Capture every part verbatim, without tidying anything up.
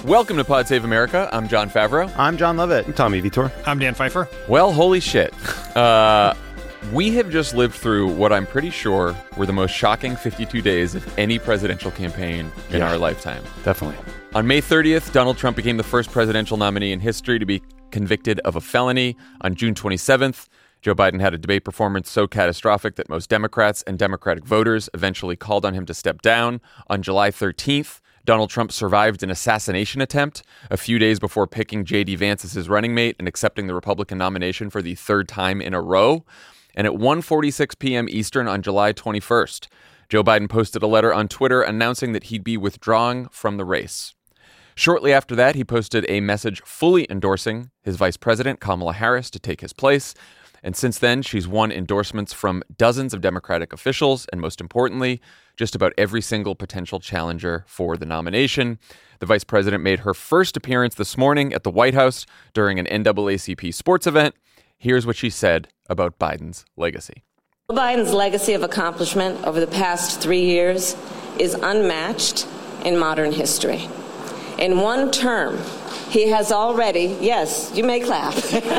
Welcome to Pod Save America. I'm John Favreau. I'm John Lovett. I'm Tommy Vitor. I'm Dan Pfeiffer. Well, holy shit. Uh, we have just lived through what I'm pretty sure were the most shocking fifty-two days of any presidential campaign in Yeah. our lifetime. Definitely. On May thirtieth, Donald Trump became the first presidential nominee in history to be convicted of a felony. On June twenty-seventh, Joe Biden had a debate performance so catastrophic that most Democrats and Democratic voters eventually called on him to step down. On July thirteenth, Donald Trump survived an assassination attempt a few days before picking J D Vance as his running mate and accepting the Republican nomination for the third time in a row. And at one forty-six p.m. Eastern on July twenty-first, Joe Biden posted a letter on Twitter announcing that he'd be withdrawing from the race. Shortly after that, he posted a message fully endorsing his vice president, Kamala Harris, to take his place. And since then, she's won endorsements from dozens of Democratic officials, and most importantly, just about every single potential challenger for the nomination. The vice president made her first appearance this morning at the White House during an N double A C P sports event. Here's what she said about Biden's legacy. Biden's legacy of accomplishment over the past three years is unmatched in modern history. In one term, he has already, yes, you may clap.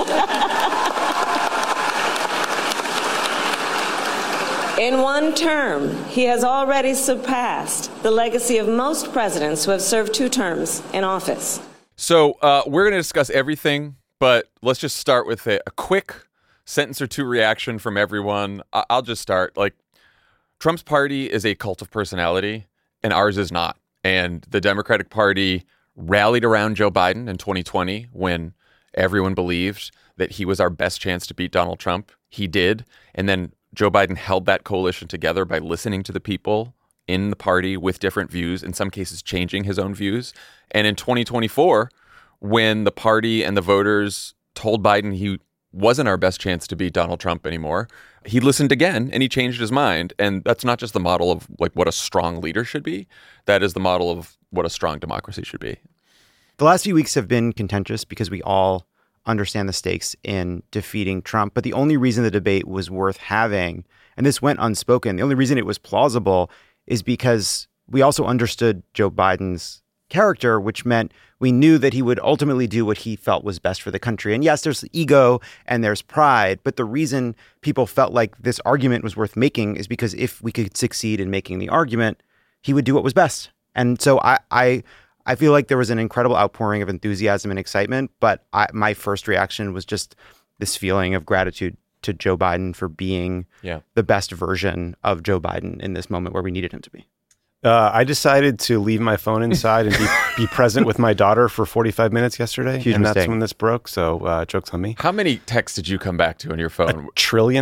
In one term, he has already surpassed the legacy of most presidents who have served two terms in office. So uh, we're going to discuss everything, but let's just start with a, a quick sentence or two reaction from everyone. I- I'll just start. Like, Trump's party is a cult of personality, and ours is not. And the Democratic Party rallied around Joe Biden in twenty twenty when everyone believed that he was our best chance to beat Donald Trump. He did. And then Joe Biden held that coalition together by listening to the people in the party with different views, in some cases changing his own views. And in twenty twenty-four, when the party and the voters told Biden he wasn't our best chance to beat Donald Trump anymore, he listened again and he changed his mind. And that's not just the model of like what a strong leader should be. That is the model of what a strong democracy should be. The last few weeks have been contentious because we all understand the stakes in defeating Trump. But the only reason the debate was worth having, and this went unspoken, the only reason it was plausible is because we also understood Joe Biden's character, which meant we knew that he would ultimately do what he felt was best for the country. And yes, there's ego and there's pride, but the reason people felt like this argument was worth making is because if we could succeed in making the argument, he would do what was best. And so I I, I feel like there was an incredible outpouring of enthusiasm and excitement, but I, my first reaction was just this feeling of gratitude to Joe Biden for being Yeah. the best version of Joe Biden in this moment where we needed him to be. Uh, I decided to leave my phone inside and be, be present with my daughter for forty-five minutes yesterday. Huge and mistake. That's when this broke. So uh, joke's on me. How many texts did you come back to on your phone? Trillion.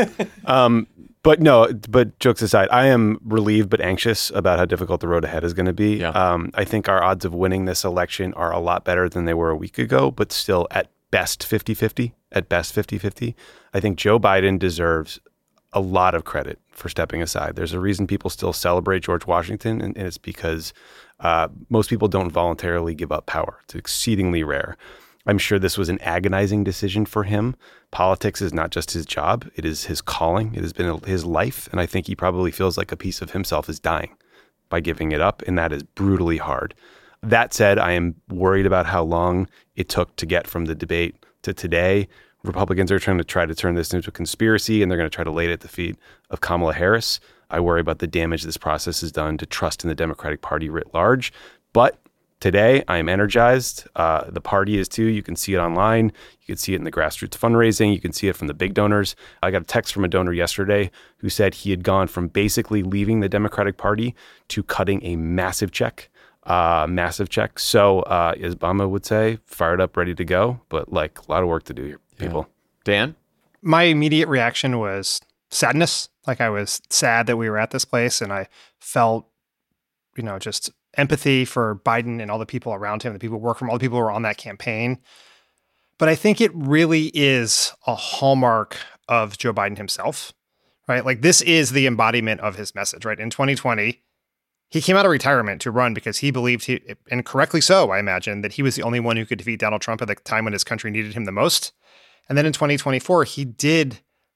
um, but no, but jokes aside, I am relieved but anxious about how difficult the road ahead is going to be. Yeah. Um, I think our odds of winning this election are a lot better than they were a week ago, but still at best fifty-fifty. At best fifty-fifty. I think Joe Biden deserves a lot of credit for stepping aside. There's a reason people still celebrate George Washington, and, and it's because uh, most people don't voluntarily give up power. It's exceedingly rare. I'm sure this was an agonizing decision for him. Politics is not just his job. It is his calling. It has been his life. And I think he probably feels like a piece of himself is dying by giving it up. And that is brutally hard. That said, I am worried about how long it took to get from the debate to today. Republicans are trying to try to turn this into a conspiracy, and they're going to try to lay it at the feet of Kamala Harris. I worry about the damage this process has done to trust in the Democratic Party writ large. But today, I am energized. Uh, the party is too. You can see it online. You can see it in the grassroots fundraising. You can see it from the big donors. I got a text from a donor yesterday who said he had gone from basically leaving the Democratic Party to cutting a massive check. Uh, massive check. So, uh, as Obama would say, fired up, ready to go. But like a lot of work to do here, people. Yeah. Dan? My immediate reaction was sadness. Like I was sad that we were at this place, and I felt, you know, just empathy for Biden and all the people around him, the people who work from all the people who were on that campaign. But I think it really is a hallmark of Joe Biden himself, right? Like this is the embodiment of his message, right? In twenty twenty, he came out of retirement to run because he believed, he, and correctly so, I imagine, that he was the only one who could defeat Donald Trump at the time when his country needed him the most. And then in twenty twenty-four, he did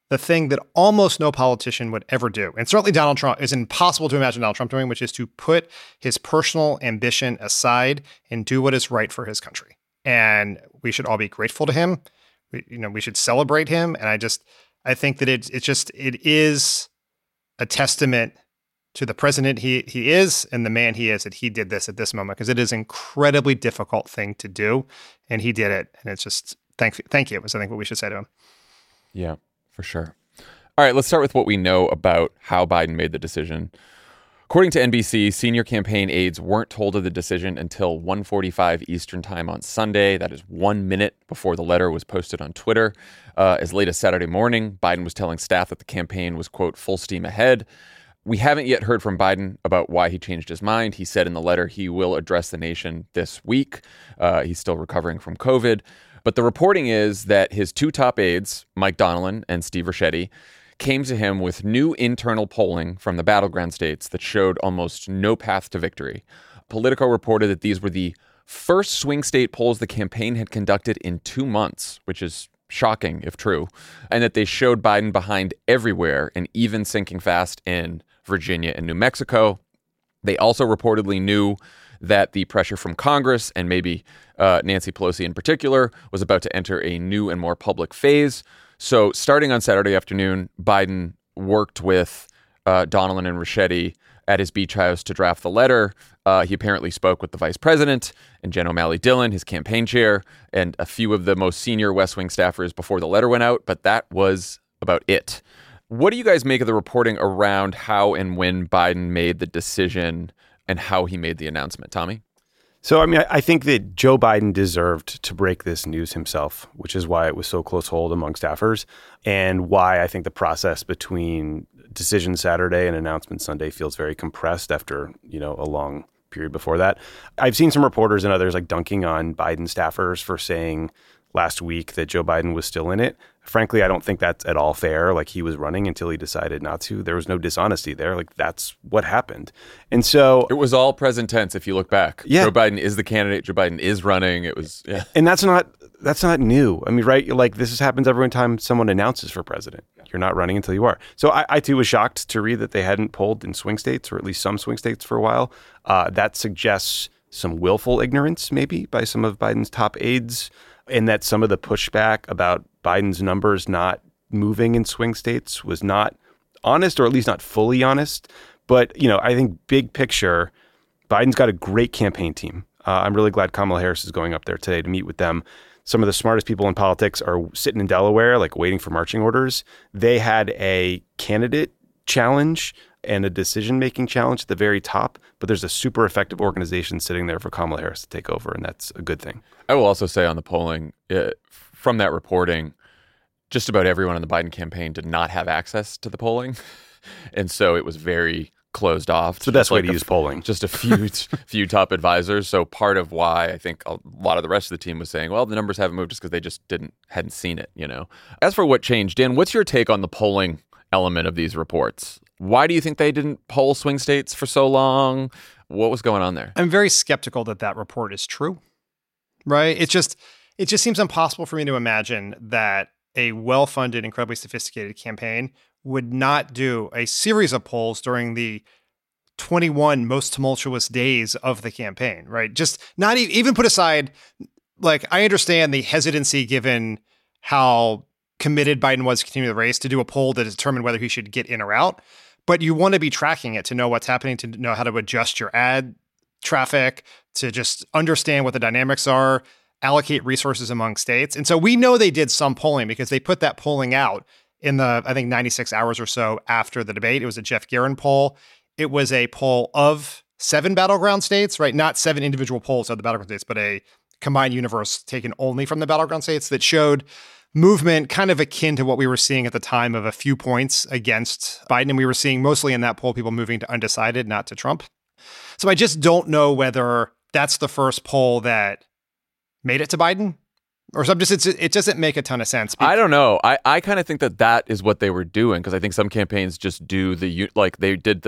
the thing that almost no politician would ever do, and certainly Donald Trump, is impossible to imagine Donald Trump doing, which is to put his personal ambition aside and do what is right for his country. And we should all be grateful to him. We, you know, we should celebrate him. And I just, I think that it's it's just, it is a testament to the president he he is and the man he is that he did this at this moment, because it is an incredibly difficult thing to do, and he did it. And it's just thank thank you is I think what we should say to him. Yeah, for sure. All right, let's start with what we know about how Biden made the decision. According to N B C, senior campaign aides weren't told of the decision until one forty-five Eastern time on Sunday. That is one minute before the letter was posted on Twitter. Uh, as late as Saturday morning, Biden was telling staff that the campaign was, quote, full steam ahead. We haven't yet heard from Biden about why he changed his mind. He said in the letter he will address the nation this week. Uh, he's still recovering from COVID. But the reporting is that his two top aides, Mike Donilon and Steve Ricchetti, came to him with new internal polling from the battleground states that showed almost no path to victory. Politico reported that these were the first swing state polls the campaign had conducted in two months, which is shocking if true, and that they showed Biden behind everywhere and even sinking fast in Virginia and New Mexico. They also reportedly knew that the pressure from Congress, and maybe uh, Nancy Pelosi in particular, was about to enter a new and more public phase. So starting on Saturday afternoon, Biden worked with uh, Donilon and Ricchetti at his beach house to draft the letter. Uh, he apparently spoke with the vice president and Jen O'Malley Dillon, his campaign chair, and a few of the most senior West Wing staffers before the letter went out, but that was about it. What do you guys make of the reporting around how and when Biden made the decision and how he made the announcement? Tommy? So, I mean, I think that Joe Biden deserved to break this news himself, which is why it was so close hold among staffers, and why I think the process between decision Saturday and announcement Sunday feels very compressed after, you know, a long period before that. I've seen some reporters and others like dunking on Biden staffers for saying last week that Joe Biden was still in it. Frankly, I don't think that's at all fair. Like, he was running until he decided not to. There was no dishonesty there. Like, that's what happened. And so it was all present tense if you look back. Yeah. Joe Biden is the candidate. Joe Biden is running. It was, yeah. And that's not that's not new. I mean, right? Like, this is, happens every time someone announces for president. You're not running until you are. So I, I too was shocked to read that they hadn't polled in swing states, or at least some swing states, for a while. Uh, that suggests some willful ignorance, maybe, by some of Biden's top aides, and that some of the pushback about Biden's numbers not moving in swing states was not honest, or at least not fully honest. But, you know, I think big picture, Biden's got a great campaign team. Uh, I'm really glad Kamala Harris is going up there today to meet with them. Some of the smartest people in politics are sitting in Delaware, like waiting for marching orders. They had a candidate challenge and a decision-making challenge at the very top, but there's a super effective organization sitting there for Kamala Harris to take over, and that's a good thing. I will also say on the polling, uh, from that reporting, just about everyone in the Biden campaign did not have access to the polling. And so it was very closed off. It's the best way like to use polling. Just a few few top advisors. So part of why I think a lot of the rest of the team was saying, well, the numbers haven't moved just because they just didn't hadn't seen it, you know. As for what changed, Dan, what's your take on the polling element of these reports? Why do you think they didn't poll swing states for so long? What was going on there? I'm very skeptical that that report is true, right? It just it just seems impossible for me to imagine that a well-funded, incredibly sophisticated campaign would not do a series of polls during the twenty-one most tumultuous days of the campaign, right? Just not e- even put aside, like, I understand the hesitancy given how committed Biden was to continue the race to do a poll to determine whether he should get in or out. But you want to be tracking it to know what's happening, to know how to adjust your ad traffic, to just understand what the dynamics are, allocate resources among states. And so we know they did some polling because they put that polling out in the, I think, ninety-six hours or so after the debate. It was a Jeff Guerin poll. It was a poll of seven battleground states, right? Not seven individual polls of the battleground states, but a combined universe taken only from the battleground states that showed movement kind of akin to what we were seeing at the time of a few points against Biden. And we were seeing mostly in that poll people moving to undecided, not to Trump. So I just don't know whether that's the first poll that made it to Biden or something. Just, it's, it doesn't make a ton of sense. I don't know. I, I kind of think that that is what they were doing, because I think some campaigns just do the, like they did the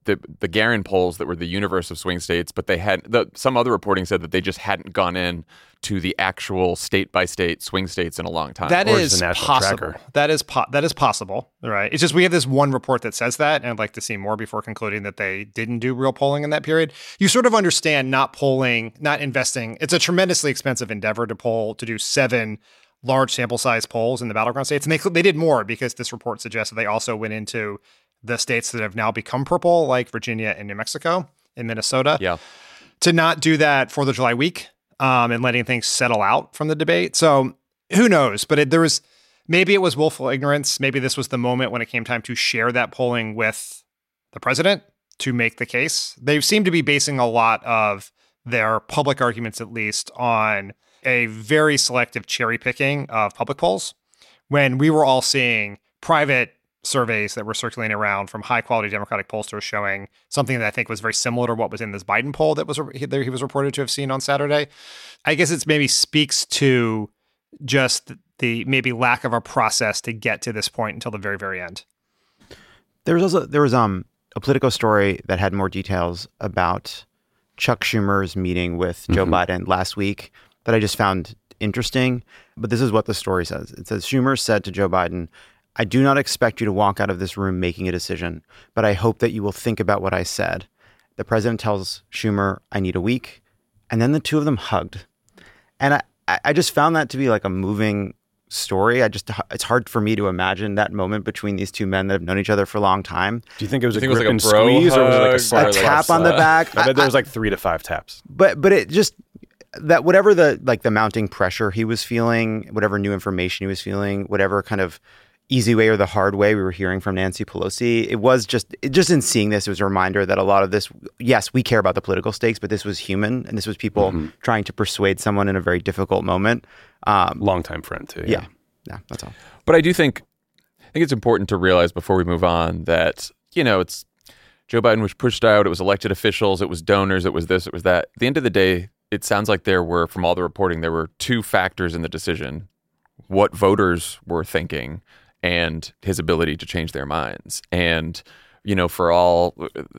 the the Garin polls that were the universe of swing states, but they had the, some other reporting said that they just hadn't gone in to the actual state by state swing states in a long time. That Or is just a national possible. tracker. That is po- that is possible, right? It's just we have this one report that says that, and I'd like to see more before concluding that they didn't do real polling in that period. You sort of understand not polling, not investing. It's a tremendously expensive endeavor to poll, to do seven large sample size polls in the battleground states, and they they did more because this report suggests that they also went into the states that have now become purple, like Virginia and New Mexico and Minnesota. Yeah. To not do that Fourth of July week. Um, and letting things settle out from the debate. So who knows? But it, there was, maybe it was willful ignorance. Maybe this was the moment when it came time to share that polling with the president to make the case. They seem to be basing a lot of their public arguments, at least, on a very selective cherry picking of public polls, when we were all seeing private surveys that were circulating around from high quality Democratic pollsters showing something that I think was very similar to what was in this Biden poll that was that he was reported to have seen on Saturday. I guess it's maybe speaks to just the maybe lack of a process to get to this point until the very, very end. There was also there was um a Politico story that had more details about Chuck Schumer's meeting with mm-hmm. Joe Biden last week that I just found interesting. But this is what the story says. It says Schumer said to Joe Biden, "I do not expect you to walk out of this room making a decision, but I hope that you will think about what I said." The president tells Schumer, "I need a week." And then the two of them hugged. And I, I just found that to be like a moving story. I just, it's hard for me to imagine that moment between these two men that have known each other for a long time. Do you think it was Do a you think grip it and was like a bro squeeze, or was it like a, hug, slap, or A like tap a on the slap? back. I bet I- there was like three to five taps. But but it just that whatever the like the mounting pressure he was feeling, whatever new information he was feeling, whatever kind of easy way or the hard way we were hearing from Nancy Pelosi, it was just it, just in seeing this, it was a reminder that a lot of this, yes, we care about the political stakes, but this was human, and this was people Mm-hmm. trying to persuade someone in a very difficult moment. Um, Longtime friend too. yeah, yeah, that's all. But I do think I think it's important to realize before we move on that, you know, it's Joe Biden was pushed out, it was elected officials, it was donors, it was this, it was that. At the end of the day, it sounds like there were, from all the reporting, there were two factors in the decision: what voters were thinking and his ability to change their minds. And, you know, for all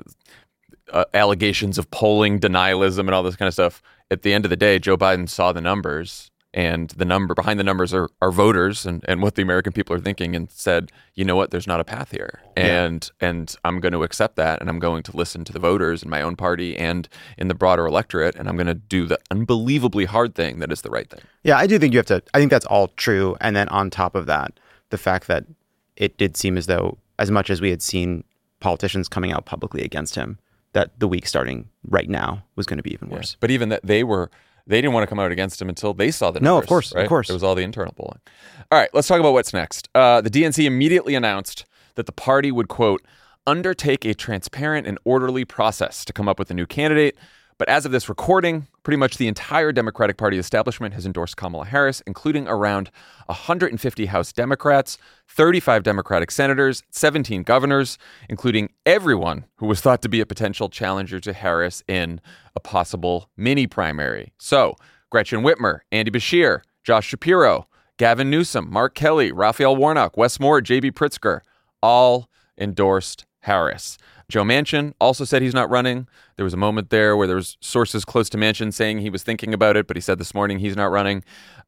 uh, allegations of polling denialism and all this kind of stuff, at the end of the day, Joe Biden saw the numbers, and the number behind the numbers are, are voters and, and what the American people are thinking, and said, you know what, there's not a path here. Yeah. And and I'm going to accept that, and I'm going to listen to the voters in my own party and in the broader electorate, and I'm going to do the unbelievably hard thing that is the right thing. Yeah, I do think you have to. I think that's all true. And then on top of that, the fact that it did seem as though, as much as we had seen politicians coming out publicly against him, that the week starting right now was going to be even worse. Yeah. But even that, they were they didn't want to come out against him until they saw the numbers. No, of course, of right? course. It was all the internal polling. All right, let's talk about what's next. Uh, the D N C immediately announced that the party would, quote, undertake a transparent and orderly process to come up with a new candidate. But as of this recording, pretty much the entire Democratic Party establishment has endorsed Kamala Harris, including around one hundred fifty House Democrats, thirty-five Democratic senators, seventeen governors, including everyone who was thought to be a potential challenger to Harris in a possible mini primary. So, Gretchen Whitmer, Andy Beshear, Josh Shapiro, Gavin Newsom, Mark Kelly, Raphael Warnock, Wes Moore, J B Pritzker, all endorsed Harris. Joe Manchin also said he's not running. There was a moment there where there was sources close to Manchin saying he was thinking about it, but he said this morning he's not running.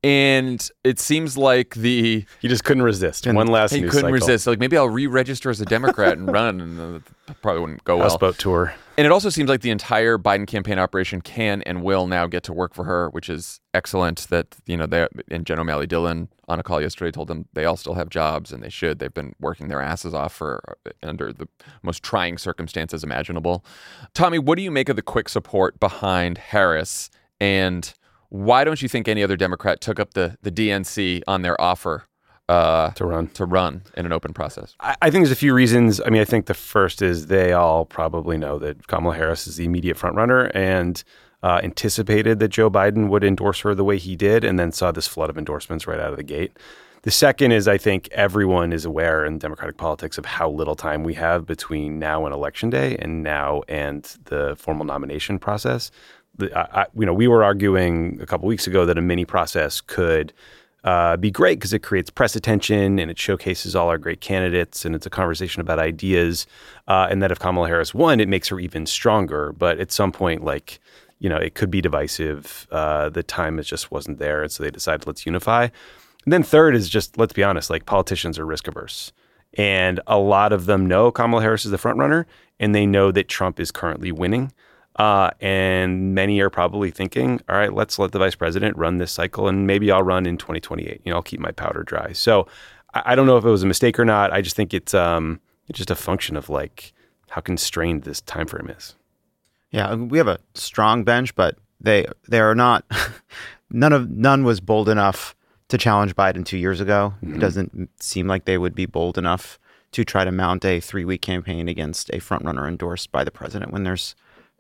And it seems like the... He just couldn't resist. One last He news couldn't cycle. resist. Like, maybe I'll re-register as a Democrat and run, and uh, that probably wouldn't go well. Houseboat tour. And it also seems like the entire Biden campaign operation can and will now get to work for her, which is excellent. That, you know, they and Jen O'Malley Dillon on a call yesterday told them they all still have jobs, and they should. They've been working their asses off for under the most trying circumstances imaginable. Tommy, what do you make of the quick support behind Harris, and why don't you think any other Democrat took up the the D N C on their offer uh, To run. to run in an open process? I, I think there's a few reasons. I mean, I think the first is they all probably know that Kamala Harris is the immediate front runner, and uh, anticipated that Joe Biden would endorse her the way he did, and then saw this flood of endorsements right out of the gate. The second is I think everyone is aware in Democratic politics of how little time we have between now and Election Day, and now and the formal nomination process. The, I, I, you know, we were arguing a couple weeks ago that a mini process could uh, be great because it creates press attention and it showcases all our great candidates and it's a conversation about ideas. Uh, and that if Kamala Harris won, it makes her even stronger. But at some point, like, you know, it could be divisive. Uh, the time is just wasn't there. And so they decided, let's unify. And then third is just, let's be honest, like politicians are risk averse. And a lot of them know Kamala Harris is the front runner and they know that Trump is currently winning. Uh, and many are probably thinking, all right, let's let the vice president run this cycle and maybe I'll run in twenty twenty-eight. You know, I'll keep my powder dry. So I, I don't know if it was a mistake or not. I just think it's um, it's just a function of like how constrained this time frame is. Yeah, we have a strong bench, but they they are not. none of none was bold enough to challenge Biden two years ago. Mm-hmm. It doesn't seem like they would be bold enough to try to mount a three-week campaign against a frontrunner endorsed by the president when there's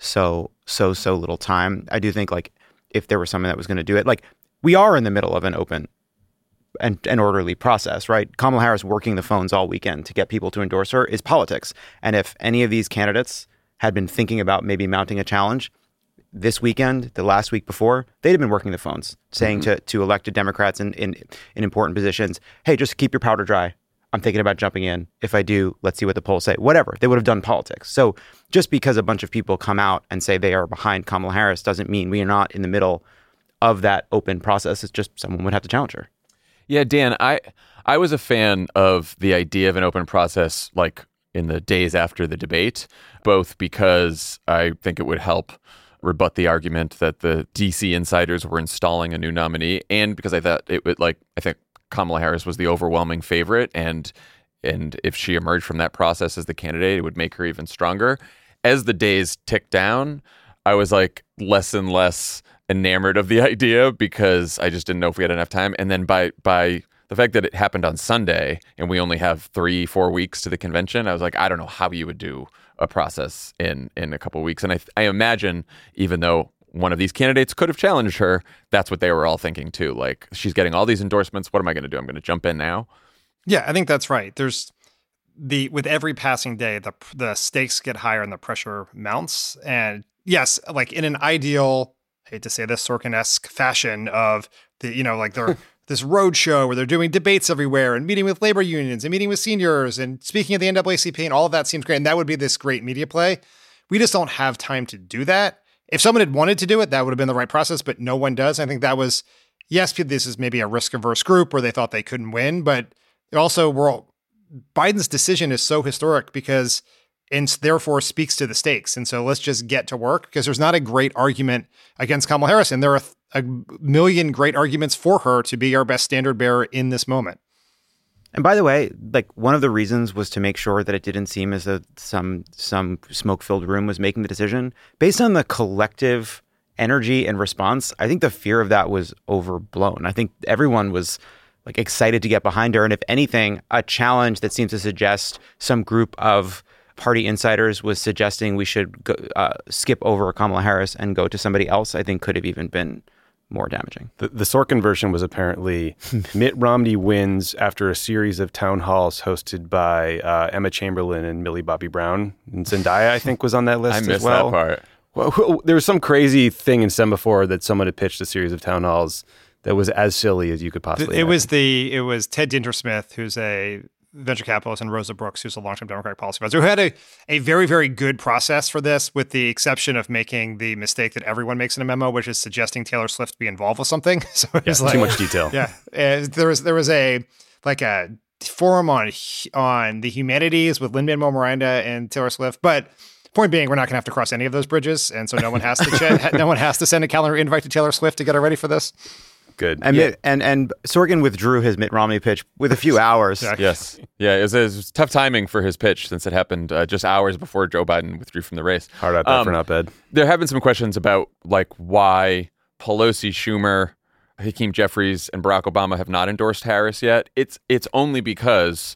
so so so little time. I do think like if there was someone that was going to do it, like we are in the middle of an open and an orderly process, right? Kamala Harris working the phones all weekend to get people to endorse her is politics. And if any of these candidates had been thinking about maybe mounting a challenge this weekend, the last week before, they'd have been working the phones, saying mm-hmm. to to elected Democrats in, in in important positions, hey, just keep your powder dry. I'm thinking about jumping in. If I do, let's see what the polls say. Whatever. They would have done politics. So just because a bunch of people come out and say they are behind Kamala Harris doesn't mean we are not in the middle of that open process. It's just someone would have to challenge her. Yeah, Dan, I I was a fan of the idea of an open process like in the days after the debate, both because I think it would help rebut the argument that the D C insiders were installing a new nominee, and because I thought it would like I think Kamala Harris was the overwhelming favorite, and and if she emerged from that process as the candidate, it would make her even stronger. As the days ticked down, I was like less and less enamored of the idea because I just didn't know if we had enough time. And then by by the fact that it happened on Sunday and we only have three, four weeks to the convention, I was like, I don't know how you would do a process in in a couple of weeks. And I I imagine even though one of these candidates could have challenged her, that's what they were all thinking too. Like, she's getting all these endorsements. What am I going to do? I'm going to jump in now. Yeah, I think that's right. There's the with every passing day, the the stakes get higher and the pressure mounts. And yes, like in an ideal, I hate to say this, Sorkin-esque fashion of the, you know, like they're this road show where they're doing debates everywhere and meeting with labor unions and meeting with seniors and speaking at the N double A C P, and all of that seems great. And that would be this great media play. We just don't have time to do that. If someone had wanted to do it, that would have been the right process, but no one does. I think that was, yes, this is maybe a risk-averse group where they thought they couldn't win, but also we're all, Biden's decision is so historic because and therefore speaks to the stakes. And so let's just get to work because there's not a great argument against Kamala Harris, and there are a million great arguments for her to be our best standard bearer in this moment. And by the way, like one of the reasons was to make sure that it didn't seem as though some some smoke-filled room was making the decision. Based on the collective energy and response, I think the fear of that was overblown. I think everyone was like excited to get behind her. And if anything, a challenge that seems to suggest some group of party insiders was suggesting we should go, uh, skip over Kamala Harris and go to somebody else, I think could have even been more damaging. The, the Sorkin version was apparently Mitt Romney wins after a series of town halls hosted by uh, Emma Chamberlain and Millie Bobby Brown. And Zendaya, I think, was on that list I missed as well. that part. Well, there was some crazy thing in Semaphore that someone had pitched a series of town halls that was as silly as you could possibly It imagine. was the it was Ted Dintersmith, who's a venture capitalist, and Rosa Brooks, who's a long-term Democratic policy advisor, who had a, a very, very good process for this, with the exception of making the mistake that everyone makes in a memo, which is suggesting Taylor Swift be involved with something. So it yeah, was like, too much detail. Yeah, uh, there was there was a like a forum on on the humanities with Lin-Manuel Miranda and Taylor Swift, but point being, we're not going to have to cross any of those bridges, and so no one has to ch- no one has to send a calendar invite to Taylor Swift to get her ready for this. Good. And, yeah. Mitt, and and Sorkin withdrew his Mitt Romney pitch with a few hours. Yeah. Yes. Yeah, it was, it was tough timing for his pitch since it happened uh, just hours before Joe Biden withdrew from the race. Hard out that Um, for not bad. There have been some questions about like why Pelosi, Schumer, Hakeem Jeffries, and Barack Obama have not endorsed Harris yet. It's it's only because,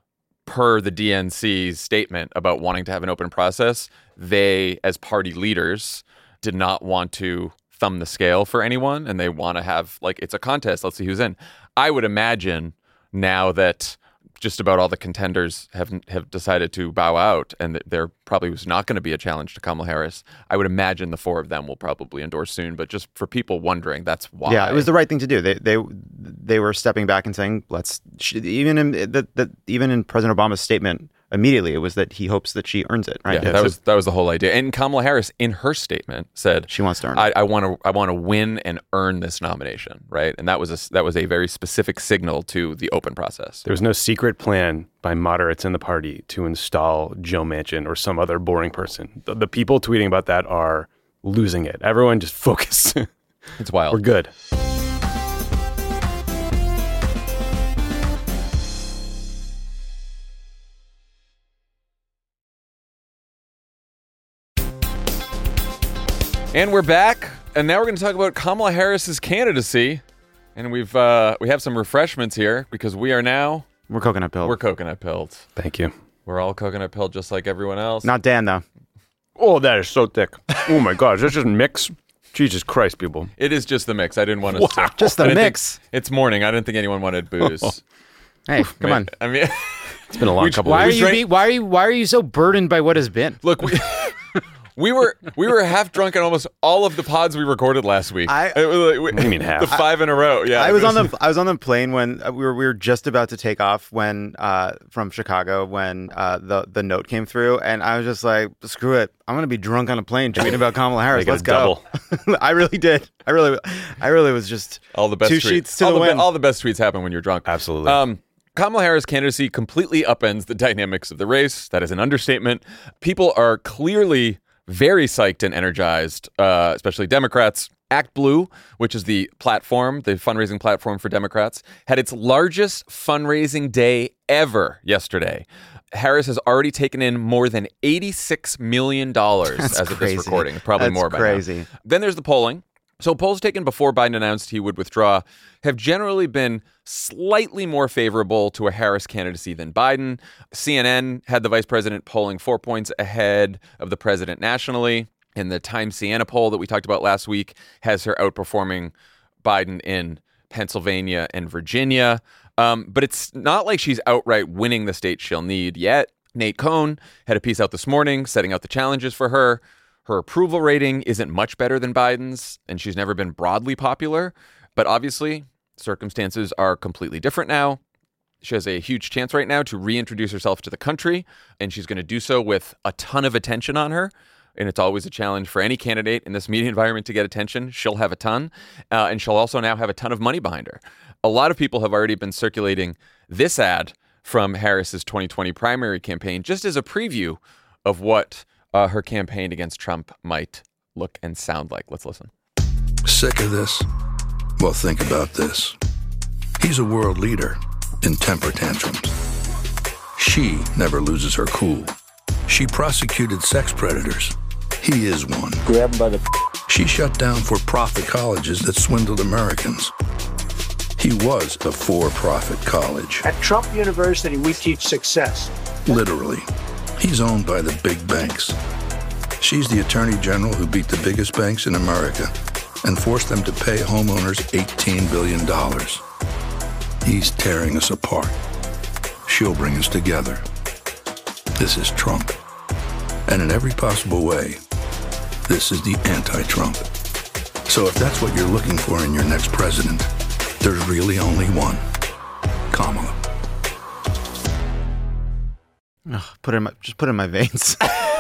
per the D N C's statement about wanting to have an open process, they, as party leaders, did not want to thumb the scale for anyone, and they want to have like it's a contest. Let's see who's in. I would imagine now that just about all the contenders have have decided to bow out, and that there probably was not going to be a challenge to Kamala Harris, I would imagine the four of them will probably endorse soon. But just for people wondering, that's why. Yeah, it was the right thing to do. They they they were stepping back and saying, "Let's." Even in the, the even in President Obama's statement immediately, it was that he hopes that she earns it. Right. Yeah, that so, was that was the whole idea. And Kamala Harris, in her statement, said she wants to earn. I, I want to I want to win and earn this nomination. Right. And that was a that was a very specific signal to the open process. There was no secret plan by moderates in the party to install Joe Manchin or some other boring person. The, the people tweeting about that are losing it. Everyone just focus. It's wild. We're good. And we're back, and now we're going to talk about Kamala Harris's candidacy. And we've uh, we have some refreshments here because we are now we're coconut pilled. We're coconut pilled. Thank you. We're all coconut pilled, just like everyone else. Not Dan though. Oh, that is so thick. Oh my gosh, that's just mix. Jesus Christ, people. It is just the mix. I didn't want to. Wow. Just the mix. Think, it's morning. I didn't think anyone wanted booze. Hey, come Man, on. I mean, it's been a long we, couple. Why of are weeks. you be, why are you why are you so burdened by what has been? Look, we. We were we were half drunk on almost all of the pods we recorded last week. I, it was like, we, what do you mean half? The five in a row. Yeah, I was on the I was on the plane when we were we were just about to take off when uh, from Chicago when uh, the the note came through, and I was just like, screw it, I'm gonna be drunk on a plane tweeting about Kamala Harris. Let's go. I really did. I really I really was just all the best two tweets. sheets to all the, the wind. Be, all the best tweets happen when you're drunk. Absolutely. Um, Kamala Harris' candidacy completely upends the dynamics of the race. That is an understatement. People are clearly very psyched and energized, uh, especially Democrats. Act Blue, which is the platform, the fundraising platform for Democrats, had its largest fundraising day ever yesterday. Harris has already taken in more than eighty-six million dollars That's as of crazy. this recording. Probably That's more by crazy. now. Then there's the polling. So polls taken before Biden announced he would withdraw have generally been slightly more favorable to a Harris candidacy than Biden. C N N had the vice president polling four points ahead of the president nationally. And the Times Siena poll that we talked about last week has her outperforming Biden in Pennsylvania and Virginia. Um, but it's not like she's outright winning the states she'll need yet. Nate Cohn had a piece out this morning setting out the challenges for her. Her approval rating isn't much better than Biden's, and she's never been broadly popular. But obviously, circumstances are completely different now. She has a huge chance right now to reintroduce herself to the country, and she's going to do so with a ton of attention on her. And it's always a challenge for any candidate in this media environment to get attention. She'll have a ton, uh, and she'll also now have a ton of money behind her. A lot of people have already been circulating this ad from Harris's twenty twenty primary campaign just as a preview of what Uh, her campaign against Trump might look and sound like. Let's listen. Sick of this? Well, think about this. He's a world leader in temper tantrums. She never loses her cool. She prosecuted sex predators. He is one. Grab him by the... She shut down for-profit colleges that swindled Americans. He was a for-profit college. At Trump University, we teach success. Literally. He's owned by the big banks. She's the attorney general who beat the biggest banks in America and forced them to pay homeowners eighteen billion dollars. He's tearing us apart. She'll bring us together. This is Trump. And in every possible way, this is the anti-Trump. So if that's what you're looking for in your next president, there's really only one. Kamala. Ugh, put it in my, just put it in my veins.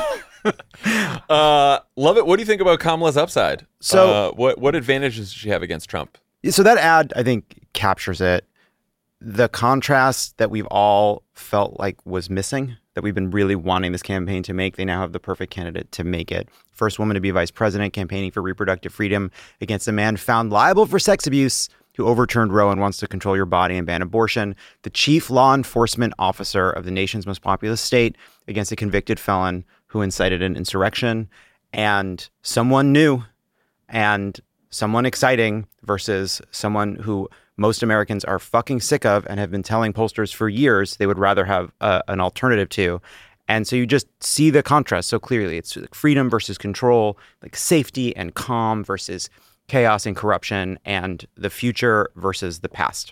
uh, love it. What do you think about Kamala's upside? So, uh, what what advantages does she have against Trump? So that ad, I think, captures it. The contrast that we've all felt like was missing, that we've been really wanting this campaign to make, they now have the perfect candidate to make it. First woman to be vice president, campaigning for reproductive freedom against a man found liable for sex abuse who overturned Roe and wants to control your body and ban abortion. The chief law enforcement officer of the nation's most populous state against a convicted felon who incited an insurrection. And someone new and someone exciting versus someone who most Americans are fucking sick of and have been telling pollsters for years they would rather have uh, an alternative to. And so you just see the contrast so clearly. It's like freedom versus control, like safety and calm versus chaos and corruption, and the future versus the past.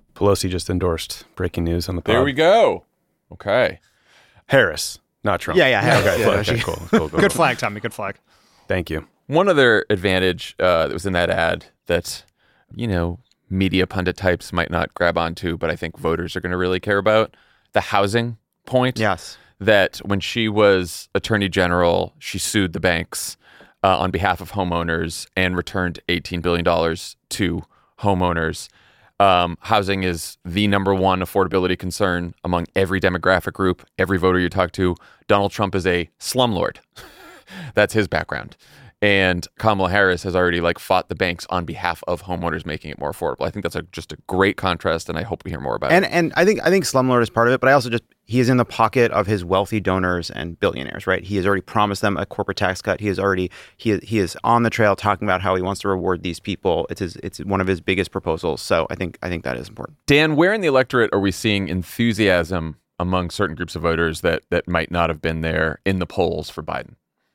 Pelosi just endorsed. Breaking news on the pod. There we go. Okay. Harris, not Trump. Yeah, yeah, Harris. Okay, Yeah, cool, no, okay, she- cool, cool, cool. Good flag, Tommy. Good flag. Thank you. One other advantage uh, that was in that ad that, you know, media pundit types might not grab onto, but I think voters are going to really care about, the housing point. Yes. That when she was attorney general, she sued the banks uh, on behalf of homeowners and returned eighteen billion dollars to homeowners. Um, housing is the number one affordability concern among every demographic group, every voter you talk to. Donald Trump is a slumlord. That's his background. And Kamala Harris has already like fought the banks on behalf of homeowners, making it more affordable. I think that's a, just a great contrast, and I hope we hear more about And it. and I think I think slumlord is part of it, but I also just he is in the pocket of his wealthy donors and billionaires, right? He has already promised them a corporate tax cut. He is already he he is on the trail talking about how he wants to reward these people. It's his, it's one of his biggest proposals. So I think I think that is important. Dan, where in the electorate are we seeing enthusiasm among certain groups of voters that that might not have been there in the polls for Biden?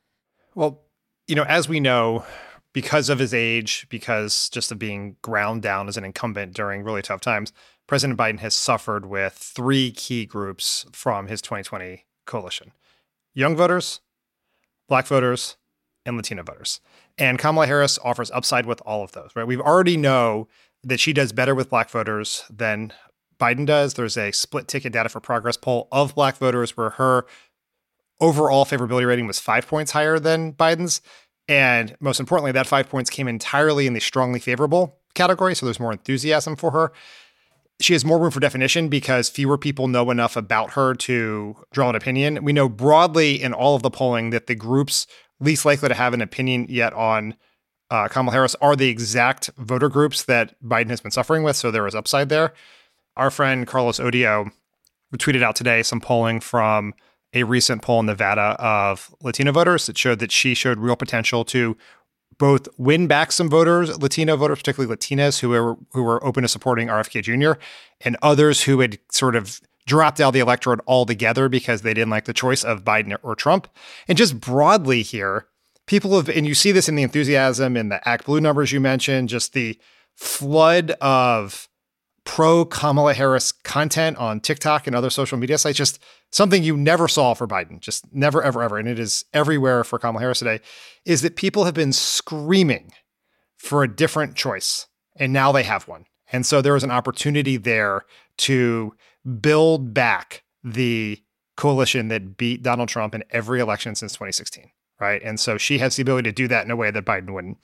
Well, you know, as we know, because of his age, because just of being ground down as an incumbent during really tough times, President Biden has suffered with three key groups from his twenty twenty coalition: young voters, black voters, and Latino voters. And Kamala Harris offers upside with all of those, right? We already know that she does better with black voters than Biden does. There's a split ticket data for progress poll of black voters where her overall favorability rating was five points higher than Biden's. And most importantly, that five points came entirely in the strongly favorable category. So there's more enthusiasm for her. She has more room for definition because fewer people know enough about her to draw an opinion. We know broadly in all of the polling that the groups least likely to have an opinion yet on uh, Kamala Harris are the exact voter groups that Biden has been suffering with. So there is upside there. Our friend Carlos Odio tweeted out today some polling from a recent poll in Nevada of Latino voters that showed that she showed real potential to both win back some voters, Latino voters, particularly Latinas who were who were open to supporting R F K Junior, and others who had sort of dropped out of the electorate altogether because they didn't like the choice of Biden or Trump. And just broadly here, people have, and you see this in the enthusiasm in the Act Blue numbers you mentioned, just the flood of pro Kamala Harris content on TikTok and other social media sites, just something you never saw for Biden, just never, ever, ever. And it is everywhere for Kamala Harris today, is that people have been screaming for a different choice. And now they have one. And so there is an opportunity there to build back the coalition that beat Donald Trump in every election since twenty sixteen. Right. And so she has the ability to do that in a way that Biden wouldn't.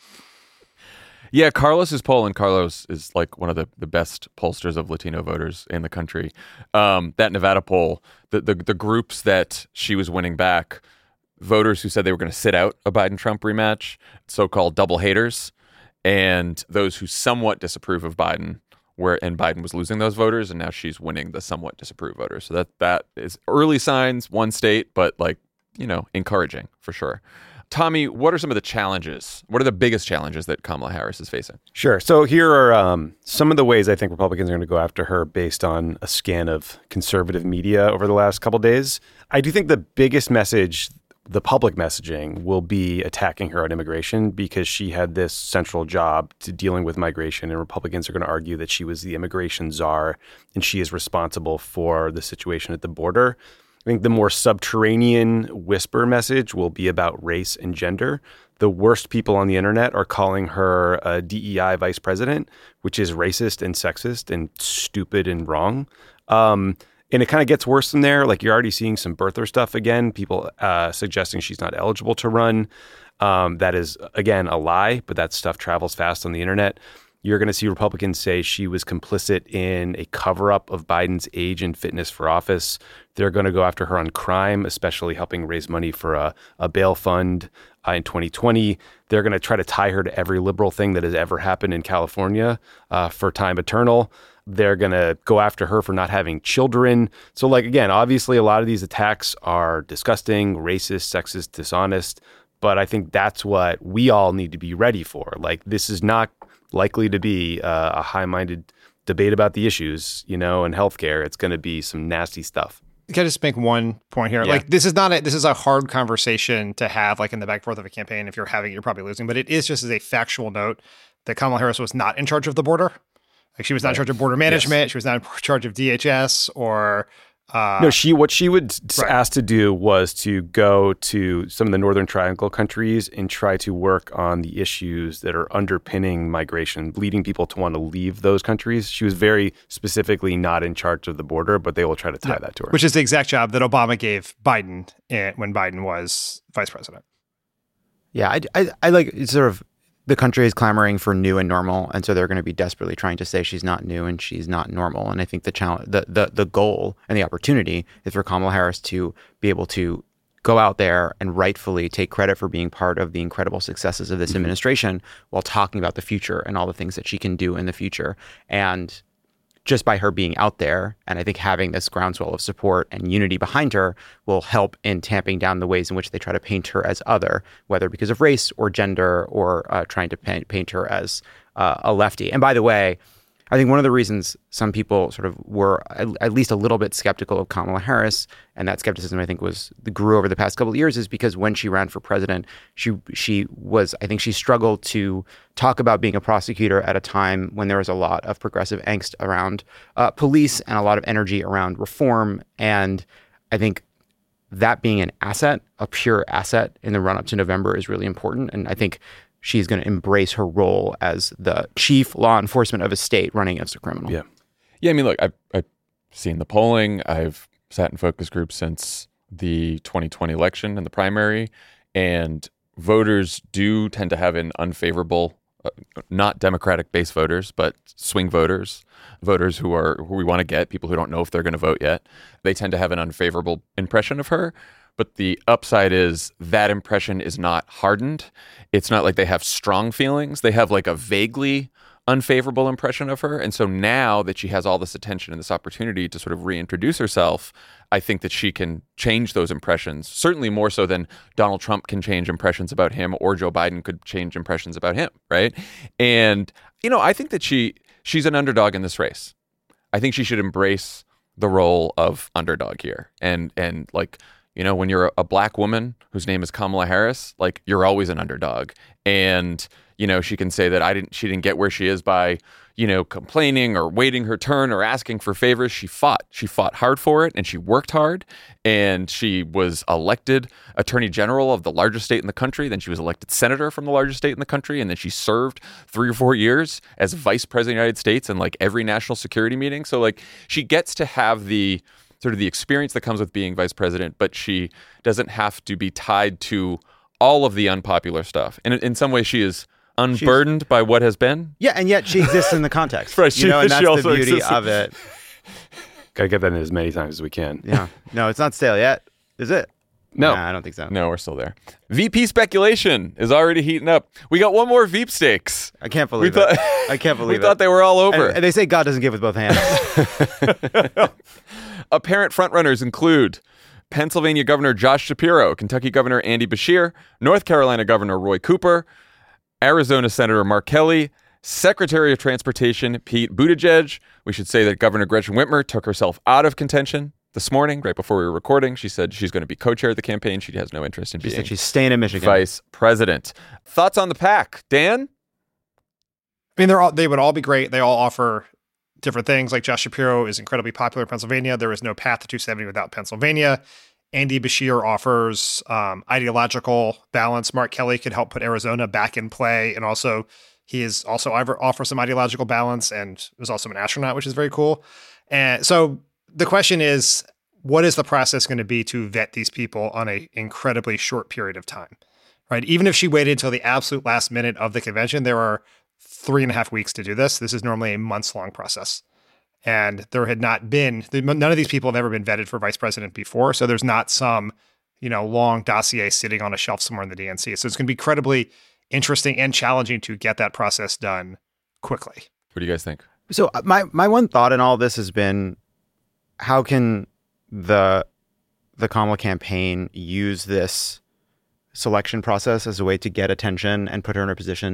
Yeah, Carlos's poll, and Carlos is like one of the, the best pollsters of Latino voters in the country. Um, that Nevada poll, the, the the groups that she was winning back, voters who said they were going to sit out a Biden-Trump rematch, so-called double haters, and those who somewhat disapprove of Biden, where and Biden was losing those voters, and now she's winning the somewhat disapprove voters. So that that is early signs, one state, but like, you know, encouraging for sure. Tommy, what are some of the challenges? What are the biggest challenges that Kamala Harris is facing? Sure. So here are um, some of the ways I think Republicans are going to go after her based on a scan of conservative media over the last couple of days. I do think the biggest message, the public messaging, will be attacking her on immigration because she had this central job to dealing with migration, and Republicans are going to argue that she was the immigration czar and she is responsible for the situation at the border. I think the more subterranean whisper message will be about race and gender. The worst people on the internet are calling her a D E I vice president, which is racist and sexist and stupid and wrong. Um, and it kind of gets worse from there. Like, you're already seeing some birther stuff again, people uh, suggesting she's not eligible to run. Um, that is, again, a lie, but that stuff travels fast on the internet. You're going to see Republicans say she was complicit in a cover-up of Biden's age and fitness for office. They're going to go after her on crime, especially helping raise money for a, a bail fund uh, in twenty twenty. They're going to try to tie her to every liberal thing that has ever happened in California uh, for time eternal. They're going to go after her for not having children. So, like, again, obviously a lot of these attacks are disgusting, racist, sexist, dishonest. But I think that's what we all need to be ready for. Like, this is not likely to be uh, a high-minded debate about the issues, you know, and healthcare. It's going to be some nasty stuff. Can I just make one point here? Yeah. Like, this is not a, this is a hard conversation to have, like, in the back and forth of a campaign. If you're having it, you're probably losing. But it is just as a factual note that Kamala Harris was not in charge of the border, Like she was not in charge of border management. Yes. She was not in charge of D H S or. Uh, no, she what she would right. asked to do was to go to some of the Northern Triangle countries and try to work on the issues that are underpinning migration, leading people to want to leave those countries. She was very specifically not in charge of the border, but they will try to tie yeah. that to her. Which is the exact job that Obama gave Biden in, when Biden was vice president. Yeah, I, I, I like it's sort of the country is clamoring for new and normal, and so they're going to be desperately trying to say she's not new and she's not normal. And I think the challenge, the the the goal and the opportunity is for Kamala Harris to be able to go out there and rightfully take credit for being part of the incredible successes of this mm-hmm. administration while talking about the future and all the things that she can do in the future. And just by her being out there, and I think having this groundswell of support and unity behind her will help in tamping down the ways in which they try to paint her as other, whether because of race or gender or uh, trying to paint, paint her as uh, a lefty. And by the way, I think one of the reasons some people sort of were at, at least a little bit skeptical of Kamala Harris, and that skepticism I think was grew over the past couple of years, is because when she ran for president, she she was I think she struggled to talk about being a prosecutor at a time when there was a lot of progressive angst around uh, police and a lot of energy around reform. And I think that being an asset, a pure asset in the run up to November, is really important. And I think she's going to embrace her role as the chief law enforcement of a state running against a criminal. Yeah. Yeah, I mean, look, I've, I've seen the polling. I've sat in focus groups since the twenty twenty election and the primary, and voters do tend to have an unfavorable, uh, not Democratic-based voters, but swing voters, voters who are who we want to get, people who don't know if they're going to vote yet. They tend to have an unfavorable impression of her. But the upside is that impression is not hardened. It's not like they have strong feelings. They have like a vaguely unfavorable impression of her. And so now that she has all this attention and this opportunity to sort of reintroduce herself, I think that she can change those impressions, certainly more so than Donald Trump can change impressions about him or Joe Biden could change impressions about him, right? And, you know, I think that she she's an underdog in this race. I think she should embrace the role of underdog here. And, and like... You know, when you're a black woman whose name is Kamala Harris, like you're always an underdog. And, you know, she can say that I didn't she didn't get where she is by, you know, complaining or waiting her turn or asking for favors. She fought. She fought hard for it and she worked hard. And she was elected attorney general of the largest state in the country. Then she was elected senator from the largest state in the country. And then she served three or four years as vice president of the United States in like every national security meeting. So like she gets to have the sort of the experience that comes with being vice president, but she doesn't have to be tied to all of the unpopular stuff. And in, in some ways, she is unburdened She's, by what has been. Yeah, and yet she exists in the context. Right, you know, and that's the beauty exists. of it. Got to get that in as many times as we can. Yeah. No, it's not stale yet, is it? No. Nah, I don't think so. No, we're still there. V P speculation is already heating up. We got one more Veep stakes. I can't believe we it. Thought, I can't believe we it. We thought they were all over. And, and they say God doesn't give with both hands. Apparent frontrunners include Pennsylvania Governor Josh Shapiro, Kentucky Governor Andy Beshear, North Carolina Governor Roy Cooper, Arizona Senator Mark Kelly, Secretary of Transportation Pete Buttigieg. We should say that Governor Gretchen Whitmer took herself out of contention this morning, right before we were recording. She said she's going to be co-chair of the campaign. She has no interest in she being said she's staying in Michigan. Vice president. Thoughts on the pack, Dan? I mean, they're all they would all be great. They all offer different things. Like Josh Shapiro is incredibly popular in Pennsylvania. There is no path to two seventy without Pennsylvania. Andy Beshear offers um, ideological balance. Mark Kelly could help put Arizona back in play, and also he is also offers some ideological balance and was also an astronaut, which is very cool. And so the question is, what is the process going to be to vet these people on an incredibly short period of time, right? Even if she waited until the absolute last minute of the convention, there are three and a half weeks to do this. This is normally a months long process. And there had not been, none of these people have ever been vetted for vice president before. So there's not some, you know, long dossier sitting on a shelf somewhere in the D N C. So it's going to be incredibly interesting and challenging to get that process done quickly. What do you guys think? So my, my one thought in all this has been, how can the the Kamala campaign use this selection process as a way to get attention and put her in a position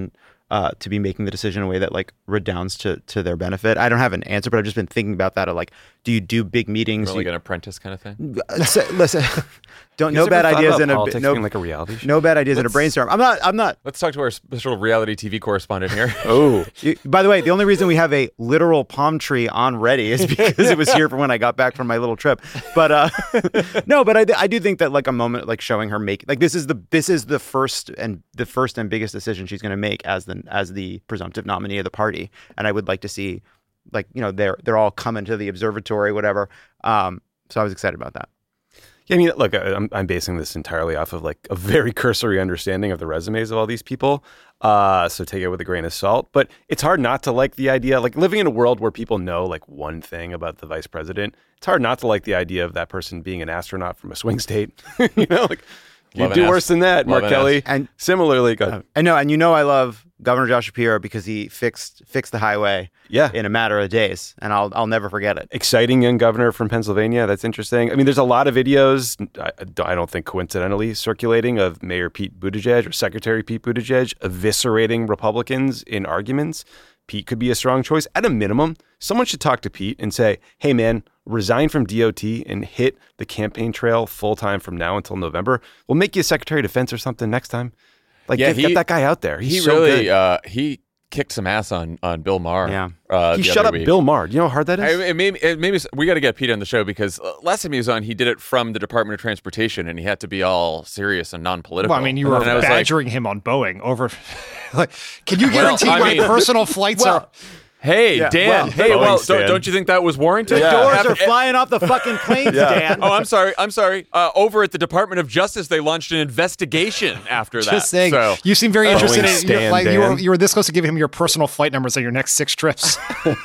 uh, to be making the decision in a way that like redounds to to their benefit. I don't have an answer, but I've just been thinking about that. Of like, do you do big meetings? Like you, an apprentice kind of thing. Listen, don't You no guys bad ever thought ideas about in a politics no being like a reality show? no bad ideas in a Let's- brainstorm. I'm not. I'm not. Let's talk to our special reality T V correspondent here. Oh, You, by the way, the only reason we have a literal palm tree on ready is because it was here for when I got back from my little trip. But uh, no, but I, I do think that like a moment like showing her make like this is the this is the first and the first and biggest decision she's going to make as the as the presumptive nominee of the party, and I would like to see like you know they're they're all coming to the observatory, whatever. Um, so I was excited about that. yeah. I mean, look, I- I'm I'm basing this entirely off of like a very cursory understanding of the resumes of all these people. Uh, so take it with a grain of salt. But it's hard not to like the idea, like living in a world where people know like one thing about the vice president. It's hard not to like the idea of that person being an astronaut from a swing state. you know, like you Love an do ast- worse than that, love Mark an Kelly. ast- And Similarly, go, I know, and you know I love Governor Josh Shapiro because he fixed fixed the highway yeah. in a matter of days, and I'll I'll never forget it. Exciting young governor from Pennsylvania. That's interesting. I mean, there's a lot of videos, I, I don't think coincidentally, circulating of Mayor Pete Buttigieg or Secretary Pete Buttigieg eviscerating Republicans in arguments. Pete could be a strong choice. At a minimum, someone should talk to Pete and say, hey, man, resign from D O T and hit the campaign trail full time from now until November. We'll make you a Secretary of Defense or something next time. Like, Yeah, get, he- get that guy out there. He's he so really good. uh, he kicked some ass on on Bill Maher. Yeah. uh, he the shut other up week. Bill Maher. You know how hard that is? I, it made, it made me, we got to get Pete on the show because uh, last time he was on, he did it from the Department of Transportation, and he had to be all serious and non-political. Well, I mean, you were And I was like, badgering him on Boeing over. Like, can you Well, guarantee I my mean- personal flights are? "Hey, Yeah, Dan, well, hey, Boeing well, don't, stand. don't you think that was warranted?" Yeah. Doors Have- are flying off the fucking planes, Dan. Oh, I'm sorry. I'm sorry. Uh, over at the Department of Justice, they launched an investigation after that. Just saying, So, you seem very interested in stand, you're, like you were Dan. you were this close to giving him your personal flight numbers on your next six trips.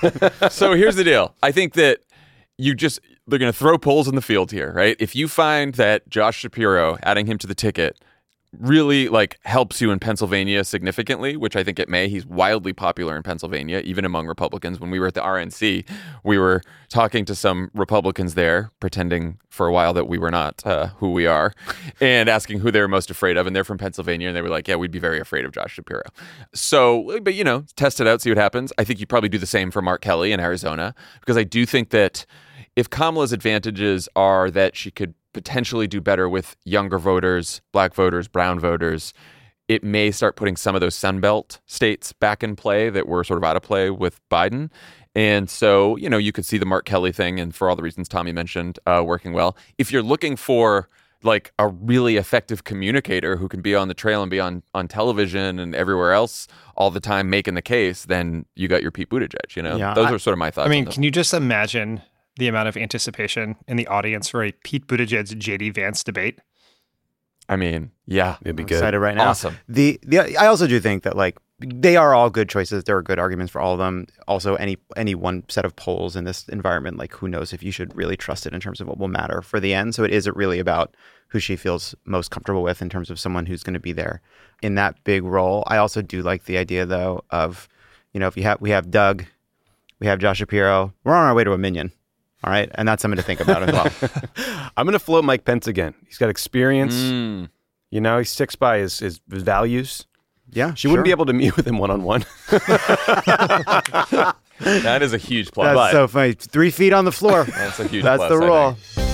so here's the deal. I think that you just they're going to throw polls in the field here, right? If you find that Josh Shapiro, adding him to the ticket, really like helps you in Pennsylvania significantly, which I think it may. He's wildly popular in Pennsylvania, even among Republicans. When we were at the R N C, we were talking to some Republicans there, pretending for a while that we were not uh, who we are, and asking who they were most afraid of. And they're from Pennsylvania, and they were like, "Yeah, we'd be very afraid of Josh Shapiro." So, but you know, test it out, see what happens. I think you probably do the same for Mark Kelly in Arizona, because I do think that if Kamala's advantages are that she could potentially do better with younger voters, black voters, brown voters, it may start putting some of those Sunbelt states back in play that were sort of out of play with Biden. And so, you know, you could see the Mark Kelly thing, and for all the reasons Tommy mentioned, uh, working well. If you're looking for like a really effective communicator who can be on the trail and be on, on television and everywhere else all the time making the case, then you got your Pete Buttigieg, you know? Yeah, Those I- are sort of my thoughts. I mean, on this. can you just imagine the amount of anticipation in the audience for a Pete Buttigieg J D Vance debate? I mean, yeah. It'd be I'm good. excited right now. Awesome. The the I also do think that like they are all good choices. There are good arguments for all of them. Also, any any one set of polls in this environment, like who knows if you should really trust it in terms of what will matter for the end. So it is really about who she feels most comfortable with in terms of someone who's going to be there in that big role. I also do like the idea though of, you know, if you have we have Doug, we have Josh Shapiro, we're on our way to a minion. All right. And that's something to think about as well. I'm going to float Mike Pence again. He's got experience. Mm. You know, he sticks by his, his, his values. Yeah. She wouldn't be able to meet with him one-on-one. That is a huge plus. That's But- so funny. Three feet on the floor. That's a huge That's plus, the I rule. think.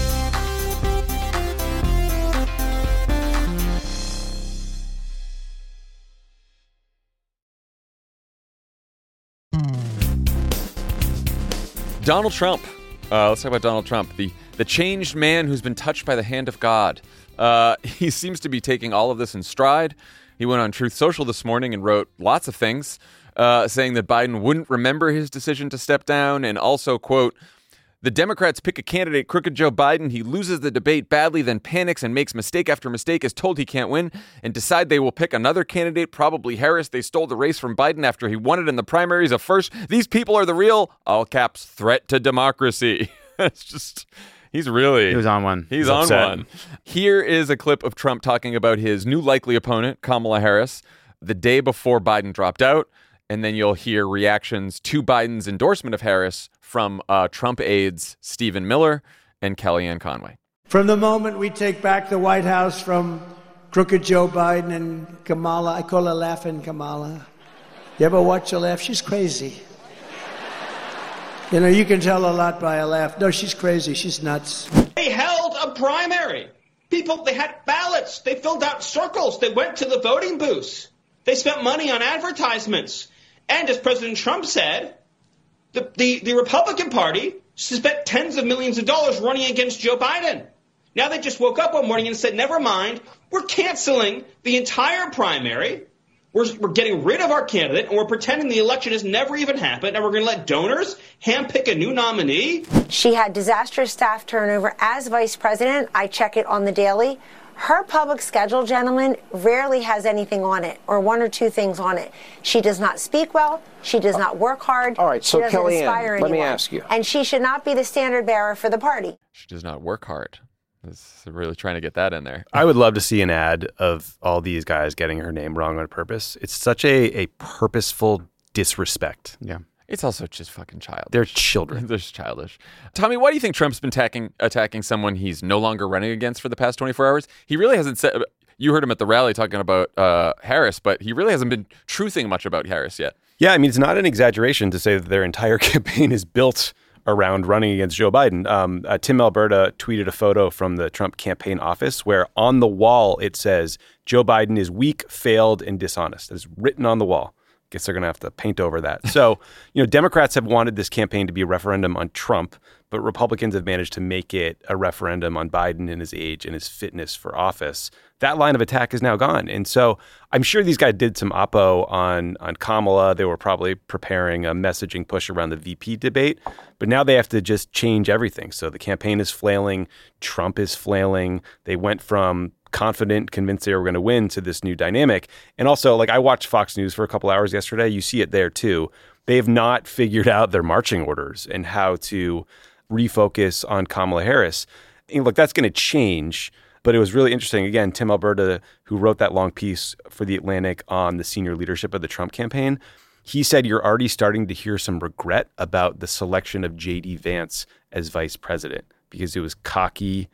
Donald Trump. Uh, let's talk about Donald Trump, the the changed man who's been touched by the hand of God. Uh, he seems to be taking all of this in stride. He went on Truth Social this morning and wrote lots of things, uh, saying that Biden wouldn't remember his decision to step down, and also, quote, "The Democrats pick a candidate, crooked Joe Biden. He loses the debate badly, then panics and makes mistake after mistake, is told he can't win, and decide they will pick another candidate, probably Harris. They stole the race from Biden after he won it in the primaries of first. These people are the real, all caps, threat to democracy." It's just, he's really... He was on one. He's, He's on upset. one. Here is a clip of Trump talking about his new likely opponent, Kamala Harris, the day before Biden dropped out. And then you'll hear reactions to Biden's endorsement of Harris from uh, Trump aides Stephen Miller and Kellyanne Conway. From the moment we take back the White House from crooked Joe Biden and Kamala, I call her Laughing Kamala, You ever watch her laugh? She's crazy. You know, you can tell a lot by a laugh. No, she's crazy. She's nuts. They held a primary. People, they had ballots. They filled out circles. They went to the voting booths. They spent money on advertisements. And as President Trump said, the, the, the Republican Party spent tens of millions of dollars running against Joe Biden. Now they just woke up one morning and said, never mind, we're canceling the entire primary. We're, we're getting rid of our candidate, and we're pretending the election has never even happened, and we're going to let donors handpick a new nominee. She had disastrous staff turnover as vice president. I check it on the daily. Her public schedule, gentlemen, rarely has anything on it, or one or two things on it. She does not speak well. She does not work hard. All right, so she doesn't Kellyanne, inspire let me anyone. ask you. And she should not be the standard bearer for the party. She does not work hard. It's really trying to get that in there. I would love to see an ad of all these guys getting her name wrong on purpose. It's such a, a purposeful disrespect. Yeah. It's also just fucking childish. They're children. They're just childish. Tommy, why do you think Trump's been attacking attacking someone he's no longer running against for the past twenty-four hours? He really hasn't said. You heard him at the rally talking about uh, Harris, but he really hasn't been truthing much about Harris yet. Yeah, I mean, it's not an exaggeration to say that their entire campaign is built around running against Joe Biden. Um, uh, Tim Alberta tweeted a photo from the Trump campaign office where on the wall it says, Joe Biden is weak, failed, and dishonest. It's written on the wall. Guess they're going to have to paint over that. So, you know, Democrats have wanted this campaign to be a referendum on Trump, but Republicans have managed to make it a referendum on Biden and his age and his fitness for office. That line of attack is now gone. And so I'm sure these guys did some oppo on, on Kamala. They were probably preparing a messaging push around the V P debate, but now they have to just change everything. So the campaign is flailing. Trump is flailing. They went from confident, convinced they were going to win to this new dynamic. And also, like, I watched Fox News for a couple hours yesterday. You see it there too. They have not figured out their marching orders and how to refocus on Kamala Harris. And look, that's going to change. But it was really interesting. Again, Tim Alberta, who wrote that long piece for The Atlantic on the senior leadership of the Trump campaign, he said you're already starting to hear some regret about the selection of J D Vance as vice president because it was cocky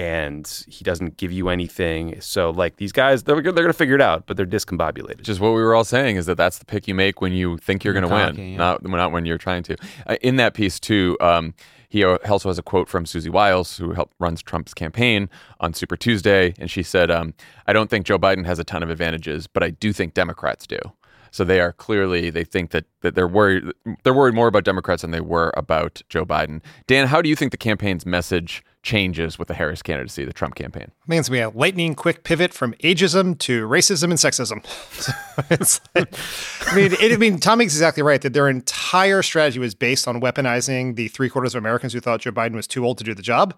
and he doesn't give you anything. So, like, these guys, they're, they're going to figure it out, but they're discombobulated. Just what we were all saying is that that's the pick you make when you think you're going to win, yeah. not, not when you're trying to. Uh, in that piece, too, um, he also has a quote from Susie Wiles, who helped runs Trump's campaign on Super Tuesday. And she said, um, I don't think Joe Biden has a ton of advantages, but I do think Democrats do. So they are clearly, they think that, that they're worried they're worried more about Democrats than they were about Joe Biden. Dan, how do you think the campaign's message changes with the Harris candidacy, the Trump campaign? I think it's going to be a lightning quick pivot from ageism to racism and sexism. So it's like, I mean, it, I mean, Tom is exactly right that their entire strategy was based on weaponizing the three quarters of Americans who thought Joe Biden was too old to do the job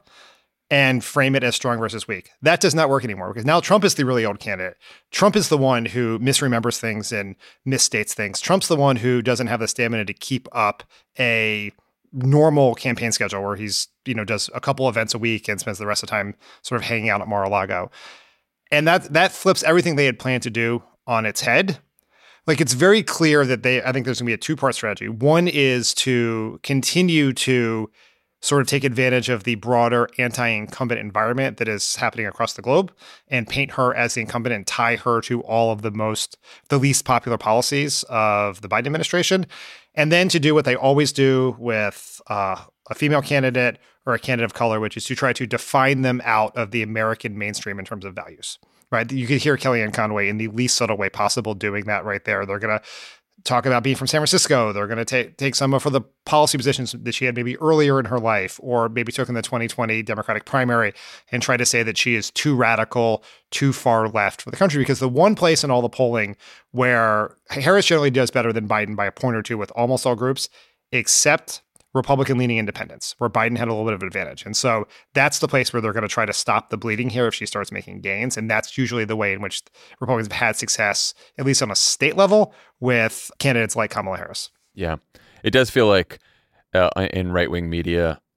and frame it as strong versus weak. That does not work anymore because now Trump is the really old candidate. Trump is the one who misremembers things and misstates things. Trump's the one who doesn't have the stamina to keep up a normal campaign schedule where he's, you know, does a couple events a week and spends the rest of the time sort of hanging out at Mar-a-Lago. And that that flips everything they had planned to do on its head. Like, it's very clear that they, I think there's going to be a two-part strategy. One is to continue to sort of take advantage of the broader anti-incumbent environment that is happening across the globe and paint her as the incumbent and tie her to all of the most, the least popular policies of the Biden administration. And then to do what they always do with uh, a female candidate or a candidate of color, which is to try to define them out of the American mainstream in terms of values, right? You could hear Kellyanne Conway in the least subtle way possible doing that right there. They're going to talk about being from San Francisco. They're going to take take some of the policy positions that she had maybe earlier in her life or maybe took in the twenty twenty Democratic primary and try to say that she is too radical, too far left for the country. Because the one place in all the polling where Harris generally does better than Biden by a point or two with almost all groups, except Republican-leaning independents, where Biden had a little bit of an advantage. And so that's the place where they're going to try to stop the bleeding here if she starts making gains. And that's usually the way in which Republicans have had success, at least on a state level, with candidates like Kamala Harris. Yeah. It does feel like uh, in right-wing media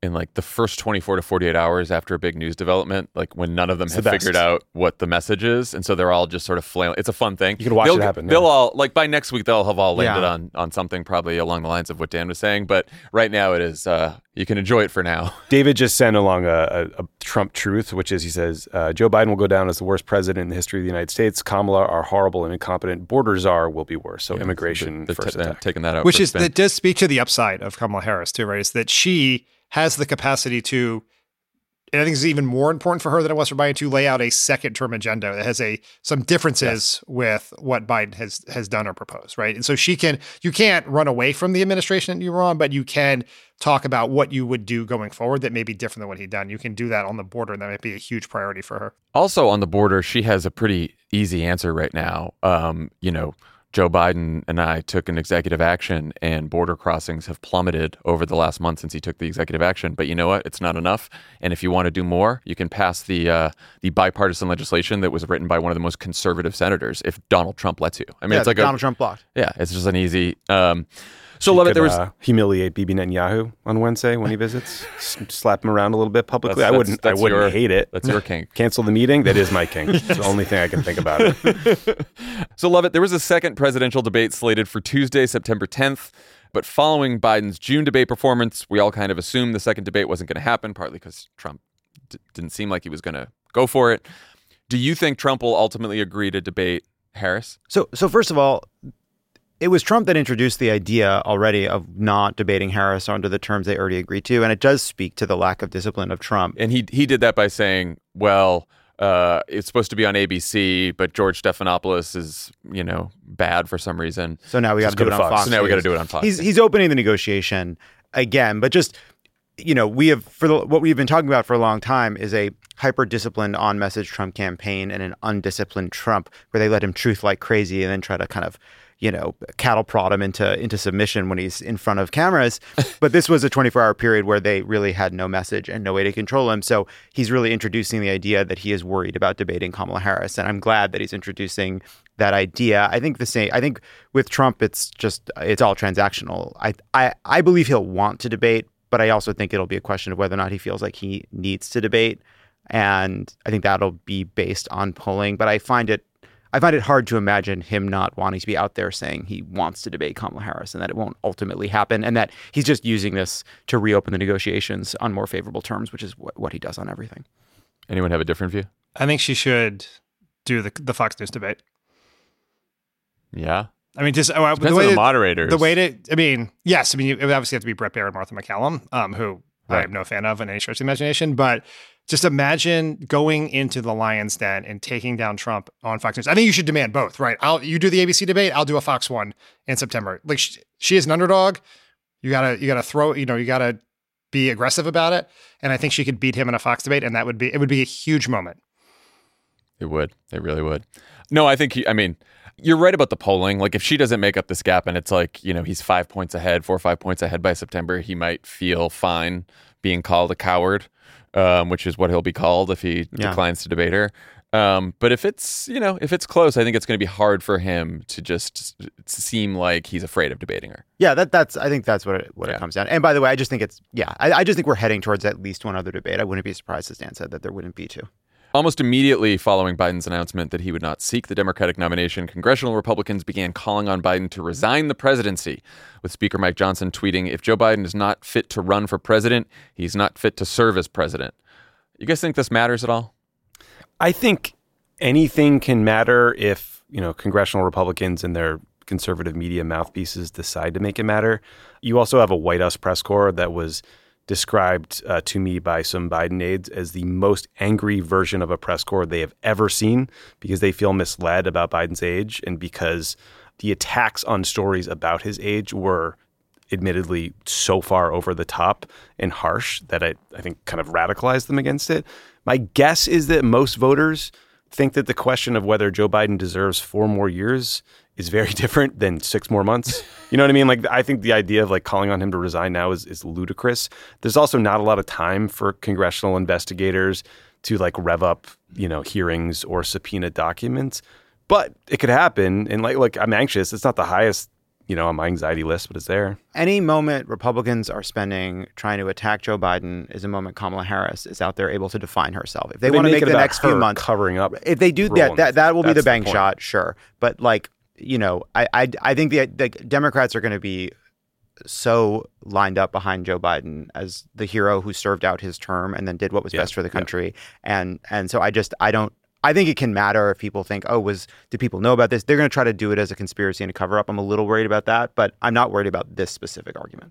in like the first twenty-four to forty-eight hours after a big news development, like when none of them It's had the best. figured out what the message is. And so they're all just sort of flailing. It's a fun thing. You can watch they'll, it happen, They'll yeah. all, like by next week, they'll have all landed Yeah. on, on something probably along the lines of what Dan was saying. But right now it is, uh, you can enjoy it for now. David just sent along a, a, a Trump truth, which is he says, uh, Joe Biden will go down as the worst president in the history of the United States. Kamala, our horrible and incompetent border czar, will be worse. So Yeah, immigration they're first t- they're attack. taking that out. Which for a is spin. that does speak to the upside of Kamala Harris too, right? Is that she has the capacity to, and I think it's even more important for her than it was for Biden, to lay out a second term agenda that has a some differences with what Biden has has done or proposed, right? And so she can, you can't run away from the administration that you were on, but you can talk about what you would do going forward that may be different than what he'd done. You can do that on the border, and that might be a huge priority for her. Also on the border, she has a pretty easy answer right now. Um, you know, Joe Biden and I took an executive action, and border crossings have plummeted over the last month since he took the executive action. But you know what? It's not enough. And if you want to do more, you can pass the uh, the bipartisan legislation that was written by one of the most conservative senators if Donald Trump lets you. I mean, Yeah, it's like Donald a, Trump blocked. Yeah, it's just an easy. Um, so He love it. could, There was uh, humiliate Bibi Netanyahu on Wednesday when he visits. S- slap him around a little bit publicly. That's- I wouldn't. that's- I wouldn't that's your- hate it. that's your king. Cancel the meeting. That is my king. It's the only thing I can think about it. So, love it. There was a second presidential debate slated for Tuesday, September tenth. But following Biden's June debate performance, we all kind of assumed the second debate wasn't going to happen, partly because Trump d- didn't seem like he was going to go for it. Do you think Trump will ultimately agree to debate Harris? So, so first of all, it was Trump that introduced the idea already of not debating Harris under the terms they already agreed to, and it does speak to the lack of discipline of Trump. And he he did that by saying, well, uh, it's supposed to be on A B C, but George Stephanopoulos is, you know, bad for some reason. So now we got to go do it to on Fox. Fox. So now we got to News. do it on Fox. He's he's opening the negotiation again, but just, you know, we have for the, what we've been talking about for a long time is a hyper disciplined on message Trump campaign and an undisciplined Trump where they let him truth like crazy and then try to kind of, you know, cattle prod him into into submission when he's in front of cameras. But this was a twenty-four hour period where they really had no message and no way to control him. So he's really introducing the idea that he is worried about debating Kamala Harris. And I'm glad that he's introducing that idea. I think the same, I think with Trump, it's just, it's all transactional. I, I, I believe he'll want to debate, but I also think it'll be a question of whether or not he feels like he needs to debate. And I think that'll be based on polling. But I find it I find it hard to imagine him not wanting to be out there saying he wants to debate Kamala Harris and that it won't ultimately happen and that he's just using this to reopen the negotiations on more favorable terms, which is wh- what he does on everything. Anyone have a different view? I think she should do the the Fox News debate. Yeah. I mean, just uh, Depends the on way the that- moderators. The way to, I mean, yes, I mean, it would obviously have to be Brett Baer and Martha McCallum, um, who I Right. am no fan of in any stretch of the imagination, but just imagine going into the lion's den and taking down Trump on Fox News. I think you should demand both, right? I'll you do the A B C debate, I'll do a Fox one in September. Like she, she is an underdog. You gotta you gotta throw, you know, you gotta be aggressive about it. And I think she could beat him in a Fox debate, and that would be it would be a huge moment. It would. It really would. No, I think, he, I mean, you're right about the polling. Like, if she doesn't make up this gap and it's like, you know, he's five points ahead, four or five points ahead by September, he might feel fine being called a coward, um, which is what he'll be called if he Yeah. declines to debate her. Um, but if it's, you know, if it's close, I think it's going to be hard for him to just seem like he's afraid of debating her. Yeah, that that's I think that's what it, what Yeah. it comes down. And by the way, I just think it's yeah, I, I just think we're heading towards at least one other debate. I wouldn't be surprised, as Dan said, that there wouldn't be two. Almost immediately following Biden's announcement that he would not seek the Democratic nomination, congressional Republicans began calling on Biden to resign the presidency, with Speaker Mike Johnson tweeting, "If Joe Biden is not fit to run for president, he's not fit to serve as president." You guys think this matters at all? I think anything can matter if, you know, congressional Republicans and their conservative media mouthpieces decide to make it matter. You also have a White House press corps that was described uh, to me by some Biden aides as the most angry version of a press corps they have ever seen because they feel misled about Biden's age and because the attacks on stories about his age were admittedly so far over the top and harsh that I, I think kind of radicalized them against it. My guess is that most voters think that the question of whether Joe Biden deserves four more years is very different than six more months. You know what I mean? Like, I think the idea of like calling on him to resign now is, is ludicrous. There's also not a lot of time for congressional investigators to like rev up, you know, hearings or subpoena documents, but it could happen. And like, like I'm anxious. It's not the highest you know, on my anxiety list, but it's there. Any moment Republicans are spending trying to attack Joe Biden is a moment Kamala Harris is out there able to define herself. If they, they want to make make it the about next few her months covering up, if they do that, that that will be the bank the shot, sure. But like, you know, I I, I think the, the Democrats are going to be so lined up behind Joe Biden as the hero who served out his term and then did what was yeah, best for the country. Yeah. And and so I just I don't. I think it can matter if people think, oh, was did people know about this? They're going to try to do it as a conspiracy and a cover up. I'm a little worried about that, but I'm not worried about this specific argument.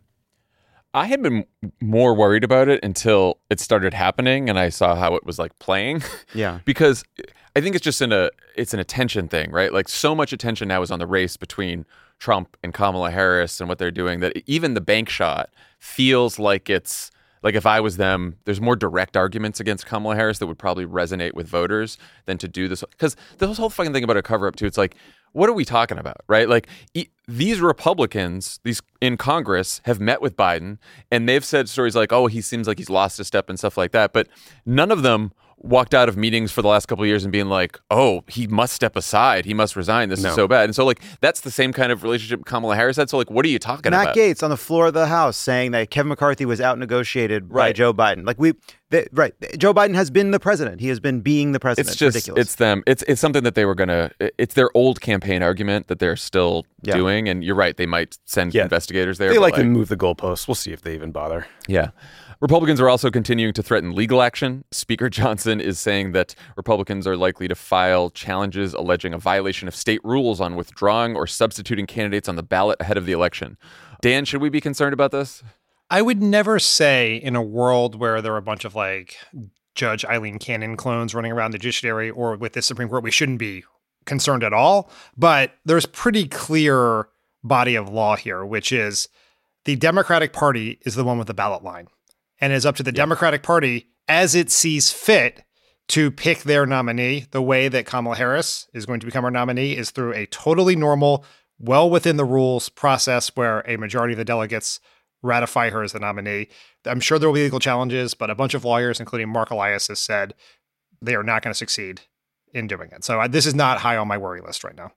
I had been more worried about it until it started happening and I saw how it was like playing. Yeah. Because I think it's just in a it's an attention thing, right? Like so much attention now is on the race between Trump and Kamala Harris and what they're doing that even the bank shot feels like it's like if I was them, there's more direct arguments against Kamala Harris that would probably resonate with voters than to do this. Because the whole fucking thing about a cover up too, it's like, what are we talking about, right? Like e- these Republicans, these in Congress have met with Biden and they've said stories like, oh, he seems like he's lost a step and stuff like that. But none of them walked out of meetings for the last couple of years and being like, oh, he must step aside. He must resign. This no. is so bad. And so like, that's the same kind of relationship Kamala Harris had. So like, what are you talking Matt about? Matt Gaetz on the floor of the House saying that Kevin McCarthy was out negotiated right. by Joe Biden. Like we, they, right. Joe Biden has been the president. He has been being the president. It's just, ridiculous. it's them. It's, it's something that they were going to, it's their old campaign argument that they're still yeah. doing. And you're right. They might send yeah. investigators there. They like, like to move the goalposts. We'll see if they even bother. Yeah. Republicans are also continuing to threaten legal action. Speaker Johnson is saying that Republicans are likely to file challenges alleging a violation of state rules on withdrawing or substituting candidates on the ballot ahead of the election. Dan, should we be concerned about this? I would never say in a world where there are a bunch of like Judge Eileen Cannon clones running around the judiciary or with the Supreme Court, we shouldn't be concerned at all. But there's pretty clear body of law here, which is the Democratic Party is the one with the ballot line. And it's up to the yeah. Democratic Party as it sees fit to pick their nominee. The way that Kamala Harris is going to become our nominee is through a totally normal, well within the rules process where a majority of the delegates ratify her as the nominee. I'm sure there will be legal challenges, but a bunch of lawyers, including Mark Elias, has said they are not going to succeed in doing it. So uh, this is not high on my worry list right now.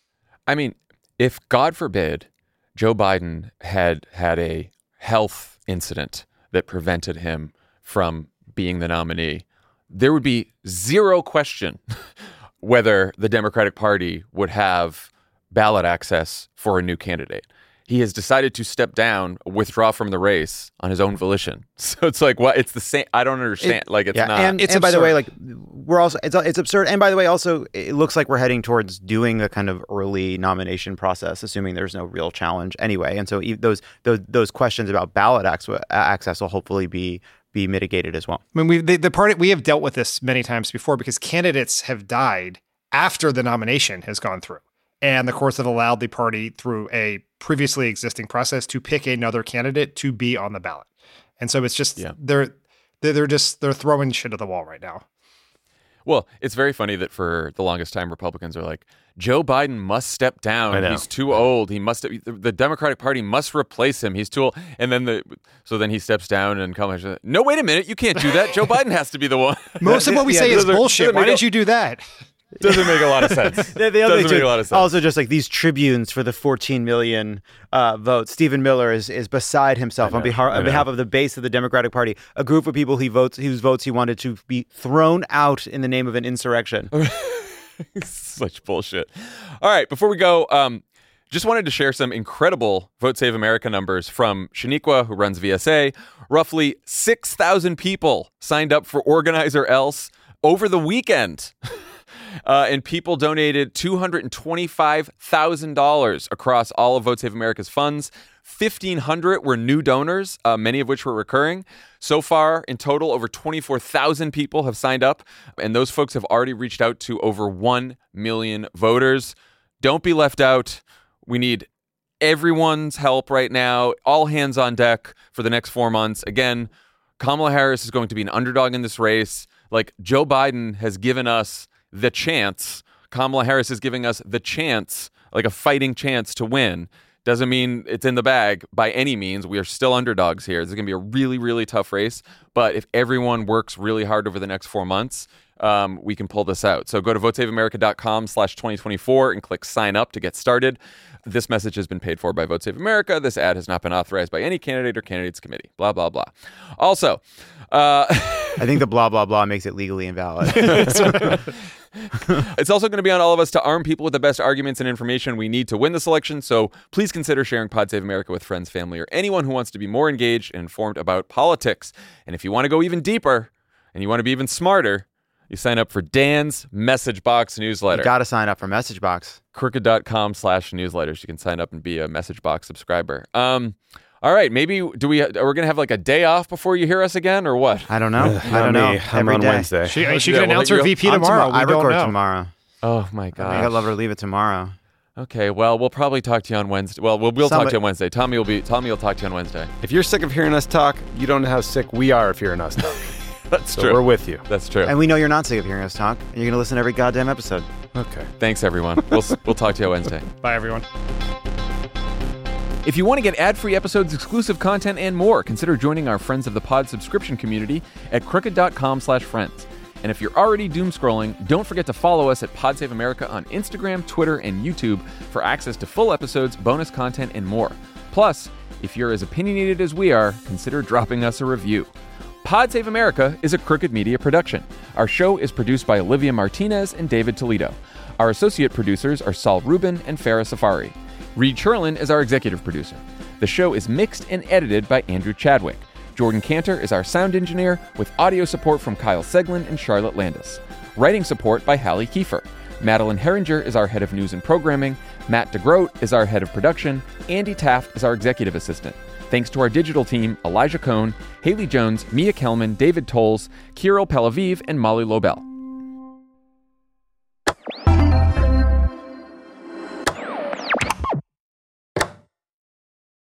I mean, if God forbid Joe Biden had had a health incident that prevented him from being the nominee, there would be zero question whether the Democratic Party would have ballot access for a new candidate. He has decided to step down, withdraw from the race on his own volition. So it's like, what? It's the same. I don't understand. It, like, it's yeah, not. And, it's and by the way, like, we're also, it's, it's absurd. And by the way, also, it looks like we're heading towards doing a kind of early nomination process, assuming there's no real challenge anyway. And so those those, those questions about ballot access will hopefully be be mitigated as well. I mean, we the, the party we have dealt with this many times before because candidates have died after the nomination has gone through. And the courts have allowed the party through a previously existing process to pick another candidate to be on the ballot. And so it's just, yeah. they're, they're just, they're throwing shit at the wall right now. Well, it's very funny that for the longest time, Republicans are like, Joe Biden must step down. He's too old. He must, the Democratic Party must replace him. He's too old. And then the, so then he steps down and Kamala Harris, no, wait a minute. You can't do that. Joe Biden has to be the one. Most of what we yeah, say is bullshit. Why did you do that? Doesn't make a lot of sense. the, the Doesn't make a lot of sense. Also, just like these tribunes for the fourteen million uh, votes, Stephen Miller is is beside himself know, on behalf on behalf of the base of the Democratic Party, a group of people he votes whose votes he wanted to be thrown out in the name of an insurrection. Such bullshit. All right, before we go, um, just wanted to share some incredible Vote Save America numbers from Shaniqua, who runs V S A. Roughly six thousand people signed up for Organize or Else over the weekend. Uh, and people donated two hundred twenty-five thousand dollars across all of Vote Save America's funds. fifteen hundred were new donors, uh, many of which were recurring. So far, in total, over twenty-four thousand people have signed up, and those folks have already reached out to over one million voters. Don't be left out. We need everyone's help right now. All hands on deck for the next four months. Again, Kamala Harris is going to be an underdog in this race. Like, Joe Biden has given us the chance, Kamala Harris is giving us the chance, like a fighting chance to win. Doesn't mean it's in the bag by any means. We are still underdogs here. This is going to be a really, really tough race. But if everyone works really hard over the next four months, um, we can pull this out. So go to votesaveamerica.com slash 2024 and click sign up to get started. This message has been paid for by Vote Save America. This ad has not been authorized by any candidate or candidates committee. Blah, blah, blah. Also, uh, I think the blah, blah, blah makes it legally invalid. It's also going to be on all of us to arm people with the best arguments and information we need to win this election. So please consider sharing Pod Save America with friends, family, or anyone who wants to be more engaged and informed about politics. And if you want to go even deeper and you want to be even smarter, you sign up for Dan's Message Box newsletter. You got to sign up for Message Box. Crooked.com slash newsletters. You can sign up and be a Message Box subscriber. Um, all right, maybe do we? Are we going to have like a day off before you hear us again, or what? I don't know. I don't know. Me. I'm Every on day. Wednesday. She, Oh, she yeah, could well, announce her you're- V P I'm tomorrow. tomorrow. I We don't record know. tomorrow. Oh my I think gosh. I'd love her to leave it tomorrow. Okay, well, we'll probably talk to you on Wednesday. Well, we'll, we'll talk Somebody- to you on Wednesday. Tommy will be. Tommy will talk to you on Wednesday. If you're sick of hearing us talk, you don't know how sick we are of hearing us talk. That's So true. we're with you. That's true. And we know you're not sick of hearing us talk, and you're going to listen to every goddamn episode. Okay. Thanks, everyone. We'll we'll talk to you on Wednesday. Bye, everyone. If you want to get ad-free episodes, exclusive content, and more, consider joining our Friends of the Pod subscription community at crooked.com slash friends. And if you're already doom scrolling, don't forget to follow us at Pod Save America on Instagram, Twitter, and YouTube for access to full episodes, bonus content, and more. Plus, if you're as opinionated as we are, consider dropping us a review. Pod Save America is a Crooked Media production. Our show is produced by Olivia Martinez and David Toledo. Our associate producers are Saul Rubin and Farah Safari. Reed Cherlin is our executive producer. The show is mixed and edited by Andrew Chadwick. Jordan Cantor is our sound engineer, with audio support from Kyle Seglin and Charlotte Landis. Writing support by Hallie Kiefer. Madeline Herringer is our head of news and programming. Matt DeGroat is our head of production. Andy Taft is our executive assistant. Thanks to our digital team, Elijah Cohn, Haley Jones, Mia Kelman, David Tolles, Kirill Pelaviv, and Molly Lobel.